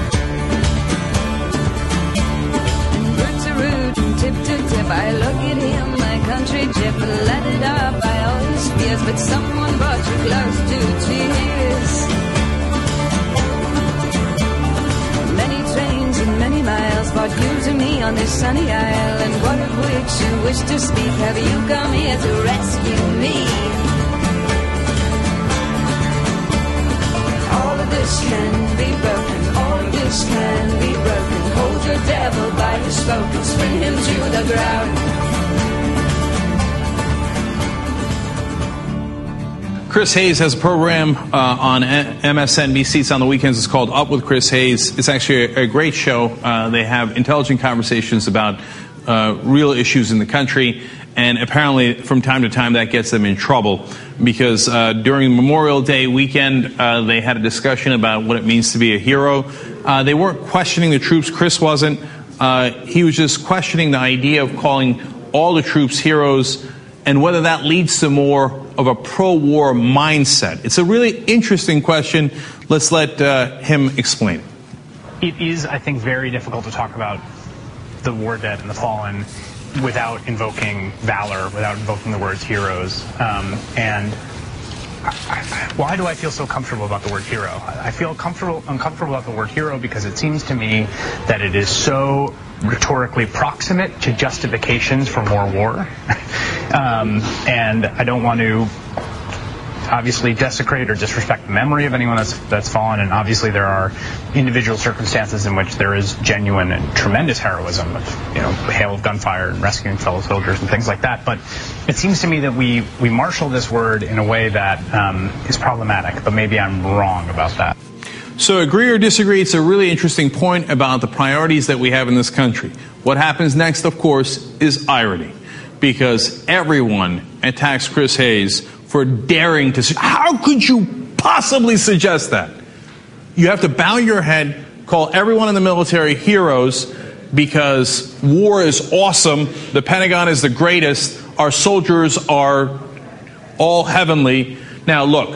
Root to root and tip to tip, I look at him, my country chip, let it up by all his fears, but someone brought you close to tears. Many trains and many miles brought you to me on this sunny isle, and what of which you wish to speak? Have you come here to rescue me? All of this can be broken, all of this can be broken. Hold your devil by his throat and spin him to the ground. Chris Hayes has a program uh, on M S N B C. It's on the weekends. It's called Up with Chris Hayes. It's actually a, a great show. Uh, they have intelligent conversations about uh, real issues in the country. And apparently, from time to time, that gets them in trouble because uh, during Memorial Day weekend, uh, they had a discussion about what it means to be a hero. Uh, they weren't questioning the troops. Chris wasn't. Uh, he was just questioning the idea of calling all the troops heroes and whether that leads to more of a pro-war mindset. It's a really interesting question. Let's let uh, him explain. It is, I think, very difficult to talk about the war dead and the fallen without invoking valor, without invoking the words heroes. Um, and I, why do I feel so comfortable about the word hero? I feel comfortable, uncomfortable about the word hero because it seems to me that it is so rhetorically proximate to justifications for more war. um, and I don't want to obviously desecrate or disrespect the memory of anyone that's that's fallen, and obviously there are individual circumstances in which there is genuine and tremendous heroism, of, you know, hail of gunfire and rescuing fellow soldiers and things like that. But it seems to me that we we marshal this word in a way that um, is problematic. But maybe I'm wrong about that. So agree or disagree, it's a really interesting point about the priorities that we have in this country. What happens next, of course, is irony, because everyone attacks Chris Hayes for daring to... How could you possibly suggest that? You have to bow your head, call everyone in the military heroes because war is awesome, the Pentagon is the greatest, our soldiers are all heavenly. Now look,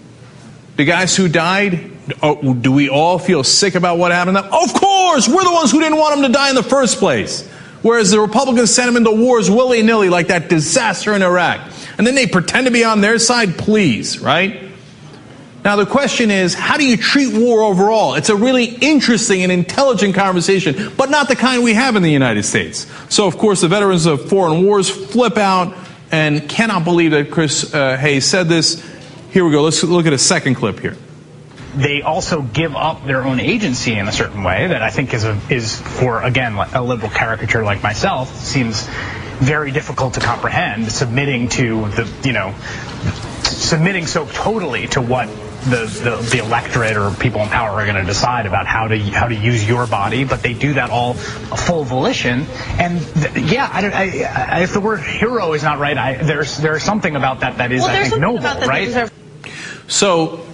the guys who died, oh, do we all feel sick about what happened to them? Of course! We're the ones who didn't want them to die in the first place. Whereas the Republicans sent them into wars willy-nilly like that disaster in Iraq. And then they pretend to be on their side, please, right? Now the question is, how do you treat war overall? It's a really interesting and intelligent conversation, but not the kind we have in the United States. So of course the veterans of foreign wars flip out and cannot believe that Chris uh, Hayes said this. Here we go. Let's look at a second clip here. They also give up their own agency in a certain way that I think is a, is for, again, a liberal caricature like myself, seems very difficult to comprehend, submitting to the, you know, submitting so totally to what the, the, the electorate or people in power are going to decide about how to how to use your body, but they do that all a full volition. And th- yeah, I don't, I, I, if the word hero is not right, I, there's there's something about that that is, well, I think, noble, right? So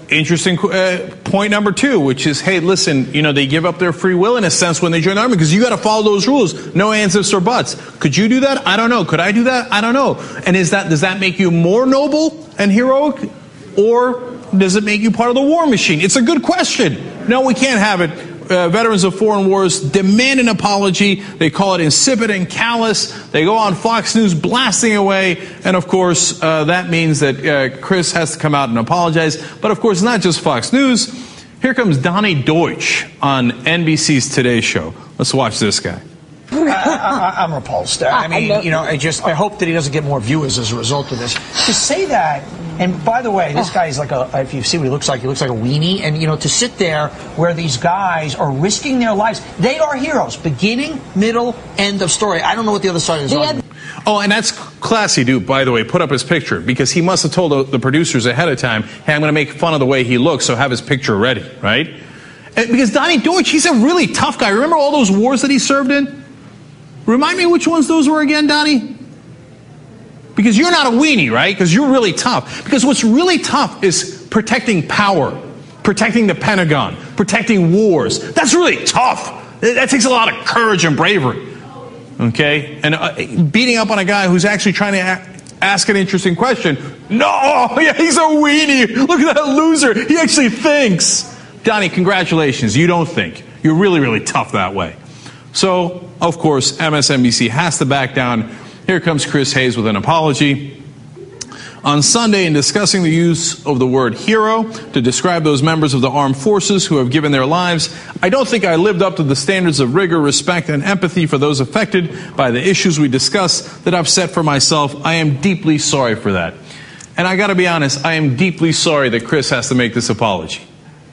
interesting uh, point number two, which is, hey, listen, you know, they give up their free will in a sense when they join the army because you got to follow those rules. No ands, ifs, or buts. Could you do that? I don't know. Could I do that? I don't know. And is that does that make you more noble and heroic, or does it make you part of the war machine? It's a good question. No, we can't have it. Uh, veterans of foreign wars demand an apology. They call it insipid and callous. They go on Fox News blasting away. And, of course, uh, that means that uh, Chris has to come out and apologize. But, of course, not just Fox News. Here comes Donnie Deutsch on N B C's Today Show. Let's watch this guy. I, I, I'm repulsed. I mean, you know, I just I hope that he doesn't get more viewers as a result of this. To say that, and by the way, this guy is like a, if you see what he looks like, he looks like a weenie. And, you know, to sit there where these guys are risking their lives, they are heroes. Beginning, middle, end of story. I don't know what the other side is on. Oh, and that's classy, dude, by the way, put up his picture, because he must have told the, the producers ahead of time, hey, I'm going to make fun of the way he looks, so have his picture ready, right? And because Donnie Deutsch, he's a really tough guy. Remember all those wars that he served in? Remind me which ones those were again, Donnie? Because you're not a weenie, right? Because you're really tough. Because what's really tough is protecting power, protecting the Pentagon, protecting wars. That's really tough. That takes a lot of courage and bravery. Okay? And uh, beating up on a guy who's actually trying to a- ask an interesting question. No! Yeah, he's a weenie. Look at that loser. He actually thinks. Donnie, congratulations. You don't think. You're really, really tough that way. So, of course, M S N B C has to back down. Here comes Chris Hayes with an apology. On Sunday, in discussing the use of the word hero to describe those members of the armed forces who have given their lives, I don't think I lived up to the standards of rigor, respect, and empathy for those affected by the issues we discussed that I've set for myself. I am deeply sorry for that. And I got to be honest, I am deeply sorry that Chris has to make this apology.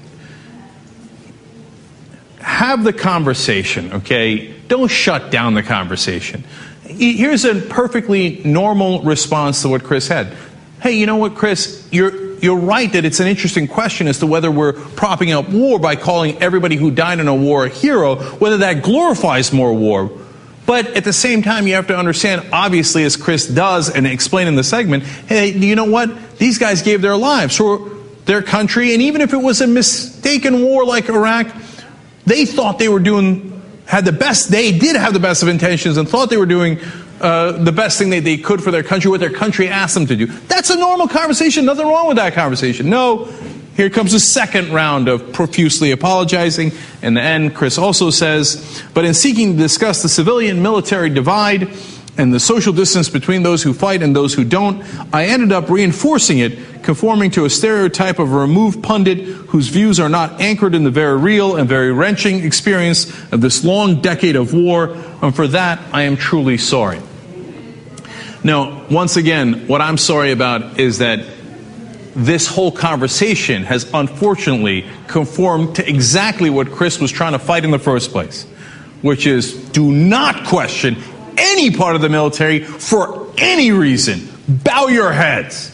Have the conversation, okay? Don't shut down the conversation. Here's a perfectly normal response to what Chris had. Hey, you know what, Chris? You're you're right that it's an interesting question as to whether we're propping up war by calling everybody who died in a war a hero, whether that glorifies more war. But at the same time, you have to understand, obviously, as Chris does and explain in the segment, hey, you know what? These guys gave their lives for their country, and even if it was a mistaken war like Iraq, they thought they were doing, had the best, they did have the best of intentions and thought they were doing uh, the best thing that they could for their country, what their country asked them to do. That's a normal conversation. Nothing wrong with that conversation. No, here comes the second round of profusely apologizing. In the end, Chris also says, but in seeking to discuss the civilian-military divide and the social distance between those who fight and those who don't, I ended up reinforcing it, conforming to a stereotype of a removed pundit whose views are not anchored in the very real and very wrenching experience of this long decade of war, and for that I am truly sorry. Now, once again, what I'm sorry about is that this whole conversation has unfortunately conformed to exactly what Chris was trying to fight in the first place, which is do not question any part of the military for any reason. Bow your heads.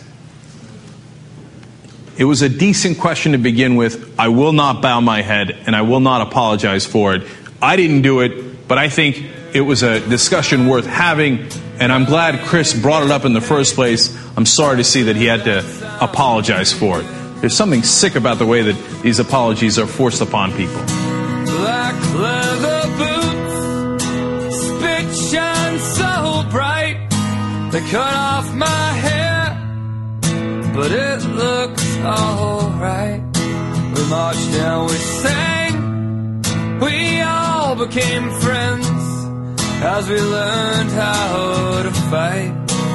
It was a decent question to begin with. I will not bow my head, and I will not apologize for it. I didn't do it, but I think it was a discussion worth having, and I'm glad Chris brought it up in the first place. I'm sorry to see that he had to apologize for it. There's something sick about the way that these apologies are forced upon people. Black leather boots, spit shine so bright. They cut off my hair, but it looks alright. We marched down, we sang, we all became friends as we learned how to fight.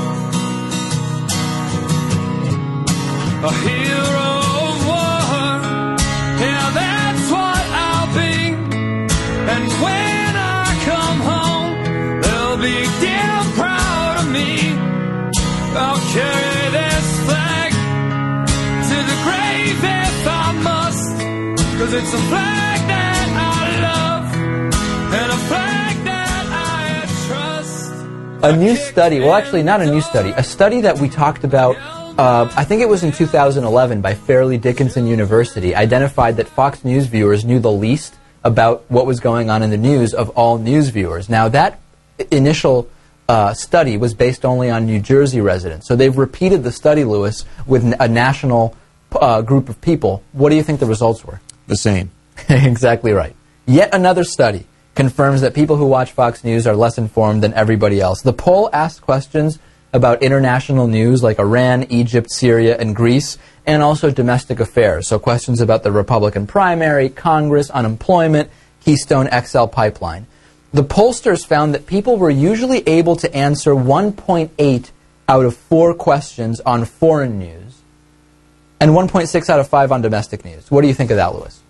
A hero of war, yeah, that's what I'll be. And when I come home, they'll be damn proud of me. I'll carry this flag to the grave if I must, 'cause it's a flag that I love and a flag that I trust. A new study, well actually not a new study, a study that we talked about, uh, I think it was in two thousand eleven by Fairleigh Dickinson University, identified that Fox News viewers knew the least about what was going on in the news of all news viewers. Now that initial uh, study was based only on New Jersey residents. So they've repeated the study, Lewis, with a national uh, group of people, what do you think the results were? The same. Exactly right. Yet another study confirms that people who watch Fox News are less informed than everybody else. The poll asked questions about international news like Iran, Egypt, Syria, and Greece, and also domestic affairs. So questions about the Republican primary, Congress, unemployment, Keystone X L pipeline. The pollsters found that people were usually able to answer one point eight out of four questions on foreign news and one point six out of five on domestic news. What do you think of that, Lewis?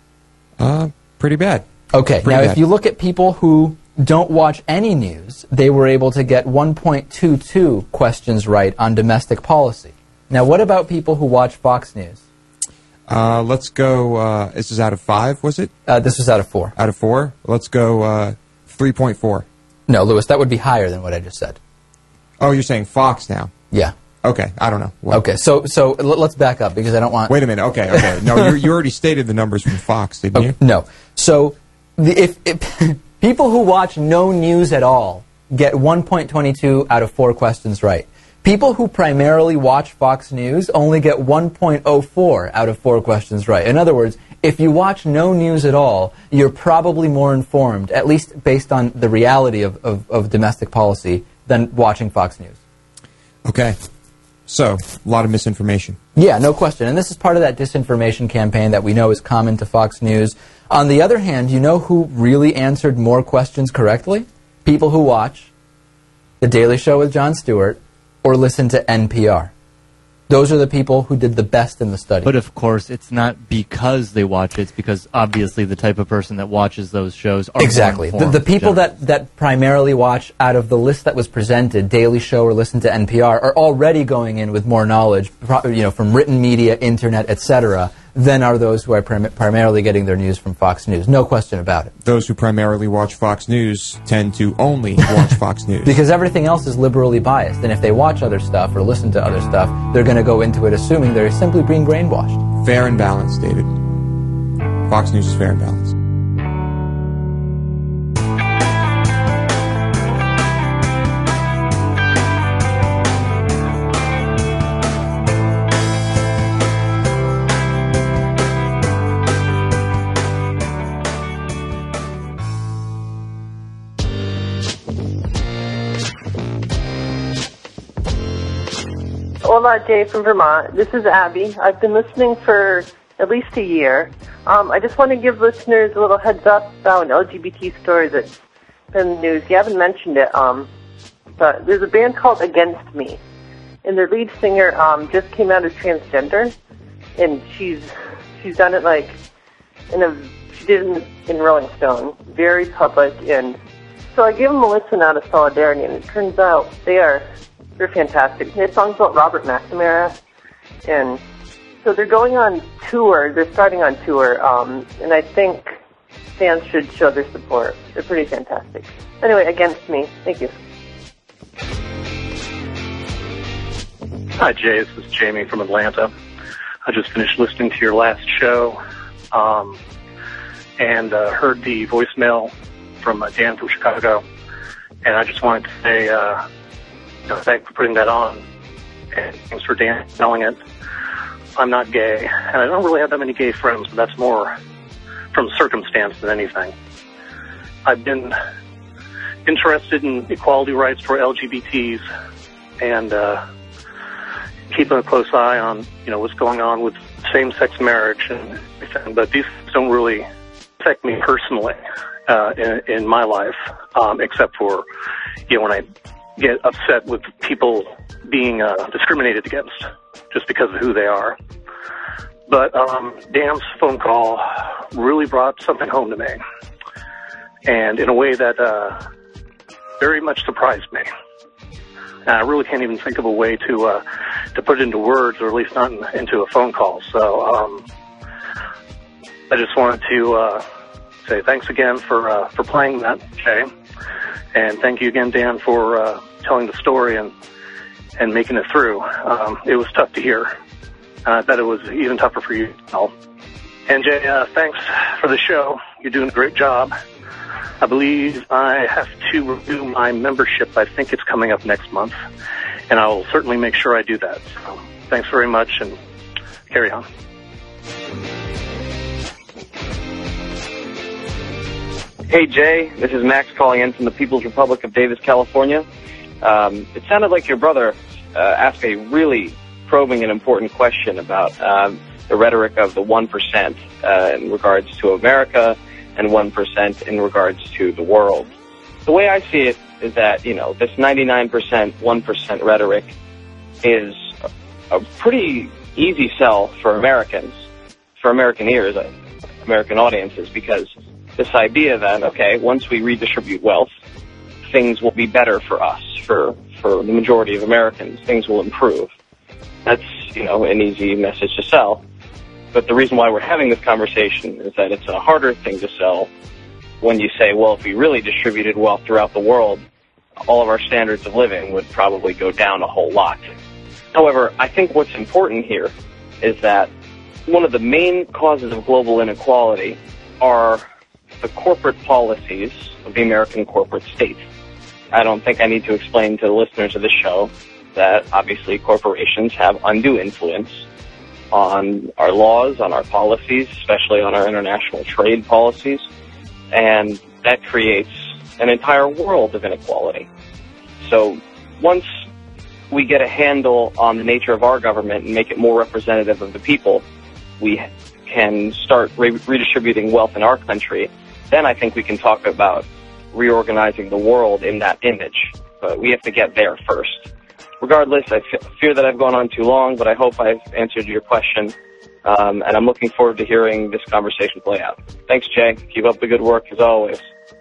Uh, pretty bad. Okay, pretty now bad. if you look at people who don't watch any news, they were able to get one point two two questions right on domestic policy. Now, what about people who watch Fox News? Uh, let's go, uh, this is out of five, was it? Uh, this was out of four. Out of four? Let's go uh, three point four. No, Lewis, that would be higher than what I just said. Oh, you're saying Fox now? Yeah. Okay, I don't know. Well, okay, so so l- let's back up because I don't want... Wait a minute, okay, okay. No, you you already stated the numbers from Fox, didn't you? Okay, no. So the, if, if people who watch no news at all get one point two two out of four questions right. People who primarily watch Fox News only get one point oh four out of four questions right. In other words, if you watch no news at all, you're probably more informed, at least based on the reality of, of, of domestic policy, than watching Fox News. Okay. So, a lot of misinformation. Yeah, no question. And this is part of that disinformation campaign that we know is common to Fox News. On the other hand, you know who really answered more questions correctly? People who watch The Daily Show with Jon Stewart or listen to N P R. Those are the people who did the best in the study. But of course, it's not because they watch it. It's because obviously the type of person that watches those shows are exactly more the, informed the people generally. that, that primarily watch out of the list that was presented, Daily Show or listen to N P R, are already going in with more knowledge, pro- you know, from written media, internet, et cetera, than are those who are prim- primarily getting their news from Fox News. No question about it. Those who primarily watch Fox News tend to only watch Fox News. Because everything else is liberally biased, and if they watch other stuff or listen to other stuff, they're going to go into it assuming they're simply being brainwashed. Fair and balanced, David. Fox News is fair and balanced. Hola, Jay from Vermont. This is Abby. I've been listening for at least a year. Um, I just want to give listeners a little heads up about an L G B T story that's been in the news. You haven't mentioned it, um, but there's a band called Against Me, and their lead singer um, just came out as transgender, and she's she's done it like in a she did it in, in Rolling Stone, very public, and so I gave them a listen out of solidarity, and it turns out they are. They're fantastic. They have songs about Robert McNamara, and so they're going on tour. They're starting on tour, um, and I think fans should show their support. They're pretty fantastic. Anyway, Against Me. Thank you. Hi, Jay. This is Jamie from Atlanta. I just finished listening to your last show um, and uh, heard the voicemail from uh, Dan from Chicago, and I just wanted to say... Uh, You know, thanks for putting that on, and thanks for Dan telling it. I'm not gay, and I don't really have that many gay friends, but that's more from circumstance than anything. I've been interested in equality rights for L G B Ts and uh, keeping a close eye on, you know, what's going on with same-sex marriage and everything, but these don't really affect me personally uh, in, in my life, um, except for, you know, when I get upset with people being uh, discriminated against just because of who they are. But um, Dan's phone call really brought something home to me, and in a way that uh, very much surprised me. And I really can't even think of a way to uh, to put it into words, or at least not in, into a phone call. So um, I just wanted to uh, say thanks again for uh, for playing that, Jay. And thank you again, Dan, for uh, telling the story and and making it through. Um, it was tough to hear. And I bet it was even tougher for you to tell. And Jay, uh, thanks for the show. You're doing a great job. I believe I have to renew my membership. I think it's coming up next month. And I will certainly make sure I do that. So thanks very much, and Carry on. Hey, Jay. This is Max calling in from the People's Republic of Davis, California. Um, it sounded like your brother uh, asked a really probing and important question about um, the rhetoric of the one percent uh, in regards to America and one percent in regards to the world. The way I see it is that, you know, this ninety-nine percent, one percent rhetoric is a, a pretty easy sell for Americans, for American ears, uh, American audiences, because this idea that, okay, once we redistribute wealth, things will be better for us, for, for the majority of Americans. Things will improve. That's, you know, an easy message to sell. But the reason why we're having this conversation is that it's a harder thing to sell when you say, well, if we really distributed wealth throughout the world, all of our standards of living would probably go down a whole lot. However, I think what's important here is that one of the main causes of global inequality are the corporate policies of the American corporate state. I don't think I need to explain to the listeners of this show that obviously corporations have undue influence on our laws, on our policies, especially on our international trade policies, and that creates an entire world of inequality. So once we get a handle on the nature of our government and make it more representative of the people, we can start re- redistributing wealth in our country, then I think we can talk about reorganizing the world in that image. But we have to get there first. Regardless, I f- fear that I've gone on too long, but I hope I've answered your question. Um, and I'm looking forward to hearing this conversation play out. Thanks, Jay. Keep up the good work, as always.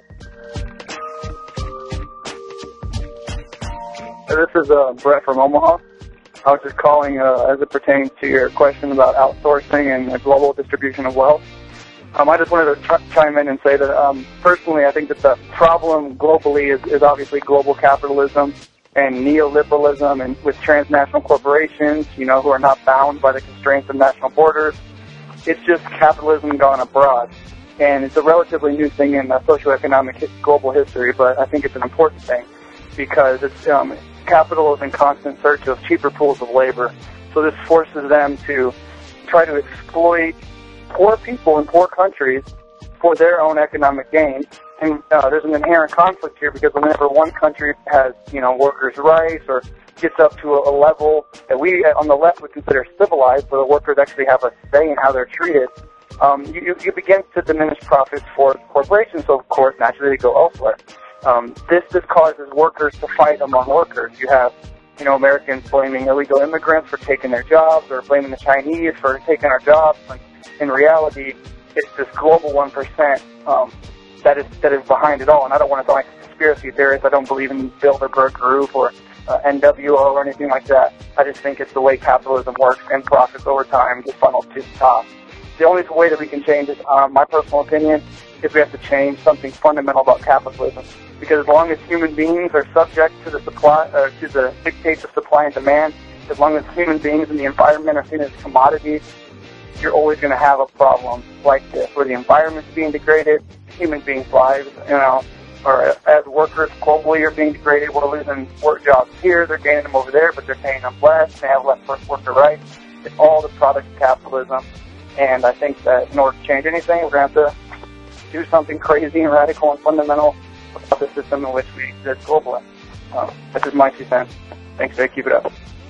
This is uh, Brett from Omaha. I was just calling uh, as it pertains to your question about outsourcing and the global distribution of wealth. Um, I just wanted to ch- chime in and say that um, personally I think that the problem globally is, is obviously global capitalism and neoliberalism, and with transnational corporations, you know, who are not bound by the constraints of national borders. It's just capitalism gone abroad. And it's a relatively new thing in uh, socioeconomic hi- global history, but I think it's an important thing because it's um, capital is in constant search of cheaper pools of labor. So this forces them to try to exploit poor people in poor countries for their own economic gain. And uh, there's an inherent conflict here because whenever one country has, you know, workers' rights or gets up to a, a level that we on the left would consider civilized, where the workers actually have a say in how they're treated, um, you, you begin to diminish profits for corporations. So, of course, naturally they go elsewhere. Um, this this causes workers to fight among workers. You have, you know, Americans blaming illegal immigrants for taking their jobs, or blaming the Chinese for taking our jobs. When in reality, it's this global one percent um, that is that is behind it all. And I don't want to sound like a conspiracy theorist. I don't believe in Bilderberg Group or uh, N W O or anything like that. I just think it's the way capitalism works, and profits over time get funneled to the top. The only way that we can change it, um, my personal opinion, is we have to change something fundamental about capitalism. Because as long as human beings are subject to the supply, uh, to the dictates of supply and demand, as long as human beings and the environment are seen as commodities, you're always going to have a problem like this, where the environment's being degraded, human beings' lives, you know, or as workers globally are being degraded. We're losing work jobs here, they're gaining them over there, but they're paying them less, they have less worker rights. It's all the product of capitalism. And I think that in order to change anything, we're going to have to do something crazy and radical and fundamental about the system in which we exist globally. Uh, this is my two cents. Thanks, Jay. Keep it up.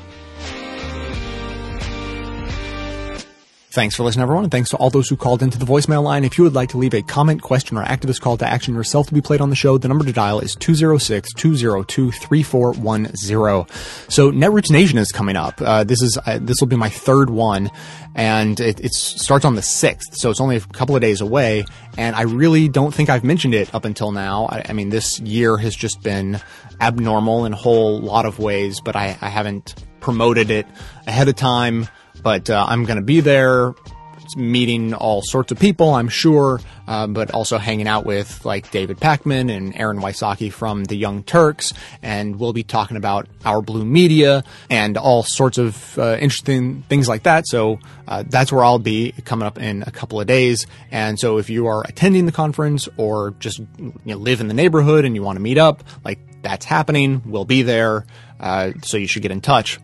Thanks for listening, everyone, and thanks to all those who called into the voicemail line. If you would like to leave a comment, question, or activist call to action yourself to be played on the show, the number to dial is two oh six, two oh two, three four one oh. So Netroots Nation is coming up. Uh, this is uh, this will be my third one, and it, it starts on the sixth, so it's only a couple of days away, and I really don't think I've mentioned it up until now. I, I mean, this year has just been abnormal in a whole lot of ways, but I, I haven't promoted it ahead of time. But uh, I'm going to be there, meeting all sorts of people, I'm sure, uh, but also hanging out with like David Pakman and Aaron Wysocki from the Young Turks, and we'll be talking about Our Blue Media and all sorts of uh, interesting things like that. So uh, that's where I'll be coming up in a couple of days. And so if you are attending the conference or just, you know, live in the neighborhood and you want to meet up, like that's happening, we'll be there. Uh, so you should get in touch.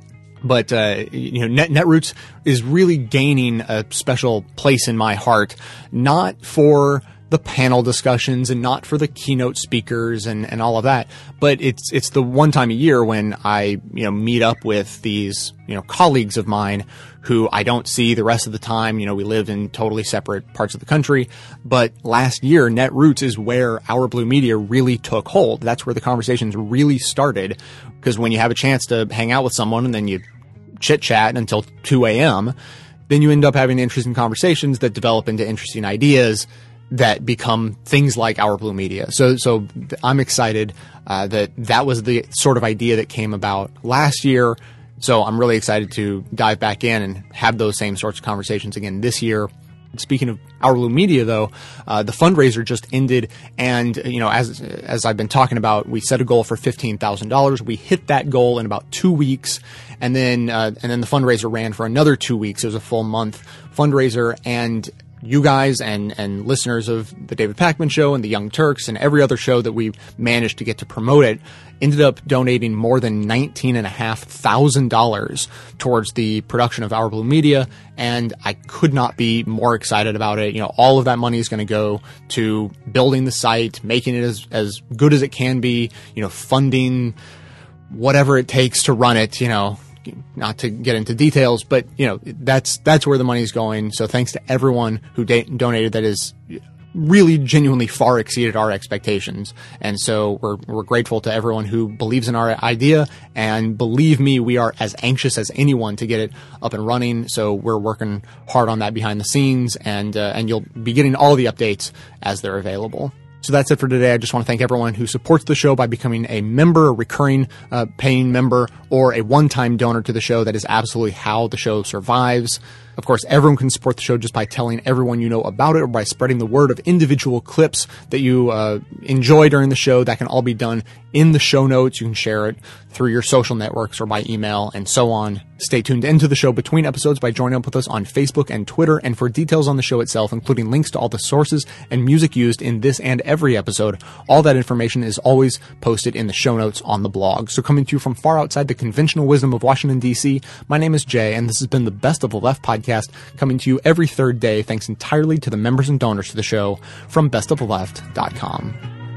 But, uh, you know, Net, Netroots is really gaining a special place in my heart, not for the panel discussions and not for the keynote speakers and, and all of that, but it's, it's the one time a year when I, you know, meet up with these, you know, colleagues of mine who I don't see the rest of the time. You know, we live in totally separate parts of the country, but last year, Netroots is where Our Blue Media really took hold. That's where the conversations really started, because when you have a chance to hang out with someone and then you chit chat until two a.m., then you end up having interesting conversations that develop into interesting ideas that become things like Our Blue Media. So, so I'm excited uh, that that was the sort of idea that came about last year. So I'm really excited to dive back in and have those same sorts of conversations again this year. Speaking of Our Blue Media, though, uh, the fundraiser just ended, and you know, as as I've been talking about, we set a goal for fifteen thousand dollars. We hit that goal in about two weeks, and then uh, and then the fundraiser ran for another two weeks. It was a full month fundraiser, and you guys and, and listeners of the David Pakman Show and the Young Turks and every other show that we managed to get to promote it ended up donating more than nineteen and a half thousand dollars towards the production of Our Blue Media. And I could not be more excited about it. You know, all of that money is going to go to building the site, making it as, as good as it can be, you know, funding whatever it takes to run it, you know, not to get into details, but you know, that's, that's where the money's going. So thanks to everyone who da- donated. That is really genuinely far exceeded our expectations. And so we're, we're grateful to everyone who believes in our idea. And believe me, we are as anxious as anyone to get it up and running. So we're working hard on that behind the scenes, and, uh, and you'll be getting all the updates as they're available. So that's it for today. I just want to thank everyone who supports the show by becoming a member, a recurring uh, paying member, or a one-time donor to the show. That is absolutely how the show survives. Of course, everyone can support the show just by telling everyone you know about it, or by spreading the word of individual clips that you uh, enjoy during the show. That can all be done in the show notes. You can share it through your social networks or by email and so on. Stay tuned into the show between episodes by joining up with us on Facebook and Twitter. And for details on the show itself, including links to all the sources and music used in this and every episode, all that information is always posted in the show notes on the blog. So coming to you from far outside the conventional wisdom of Washington, D C, my name is Jay, and this has been the Best of the Left podcast, coming to you every third day, thanks entirely to the members and donors to the show from best of the left dot com.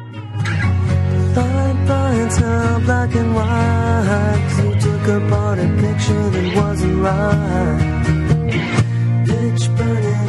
Fine, fine, so black and white. You took apart a picture that wasn't right. Pitch burning.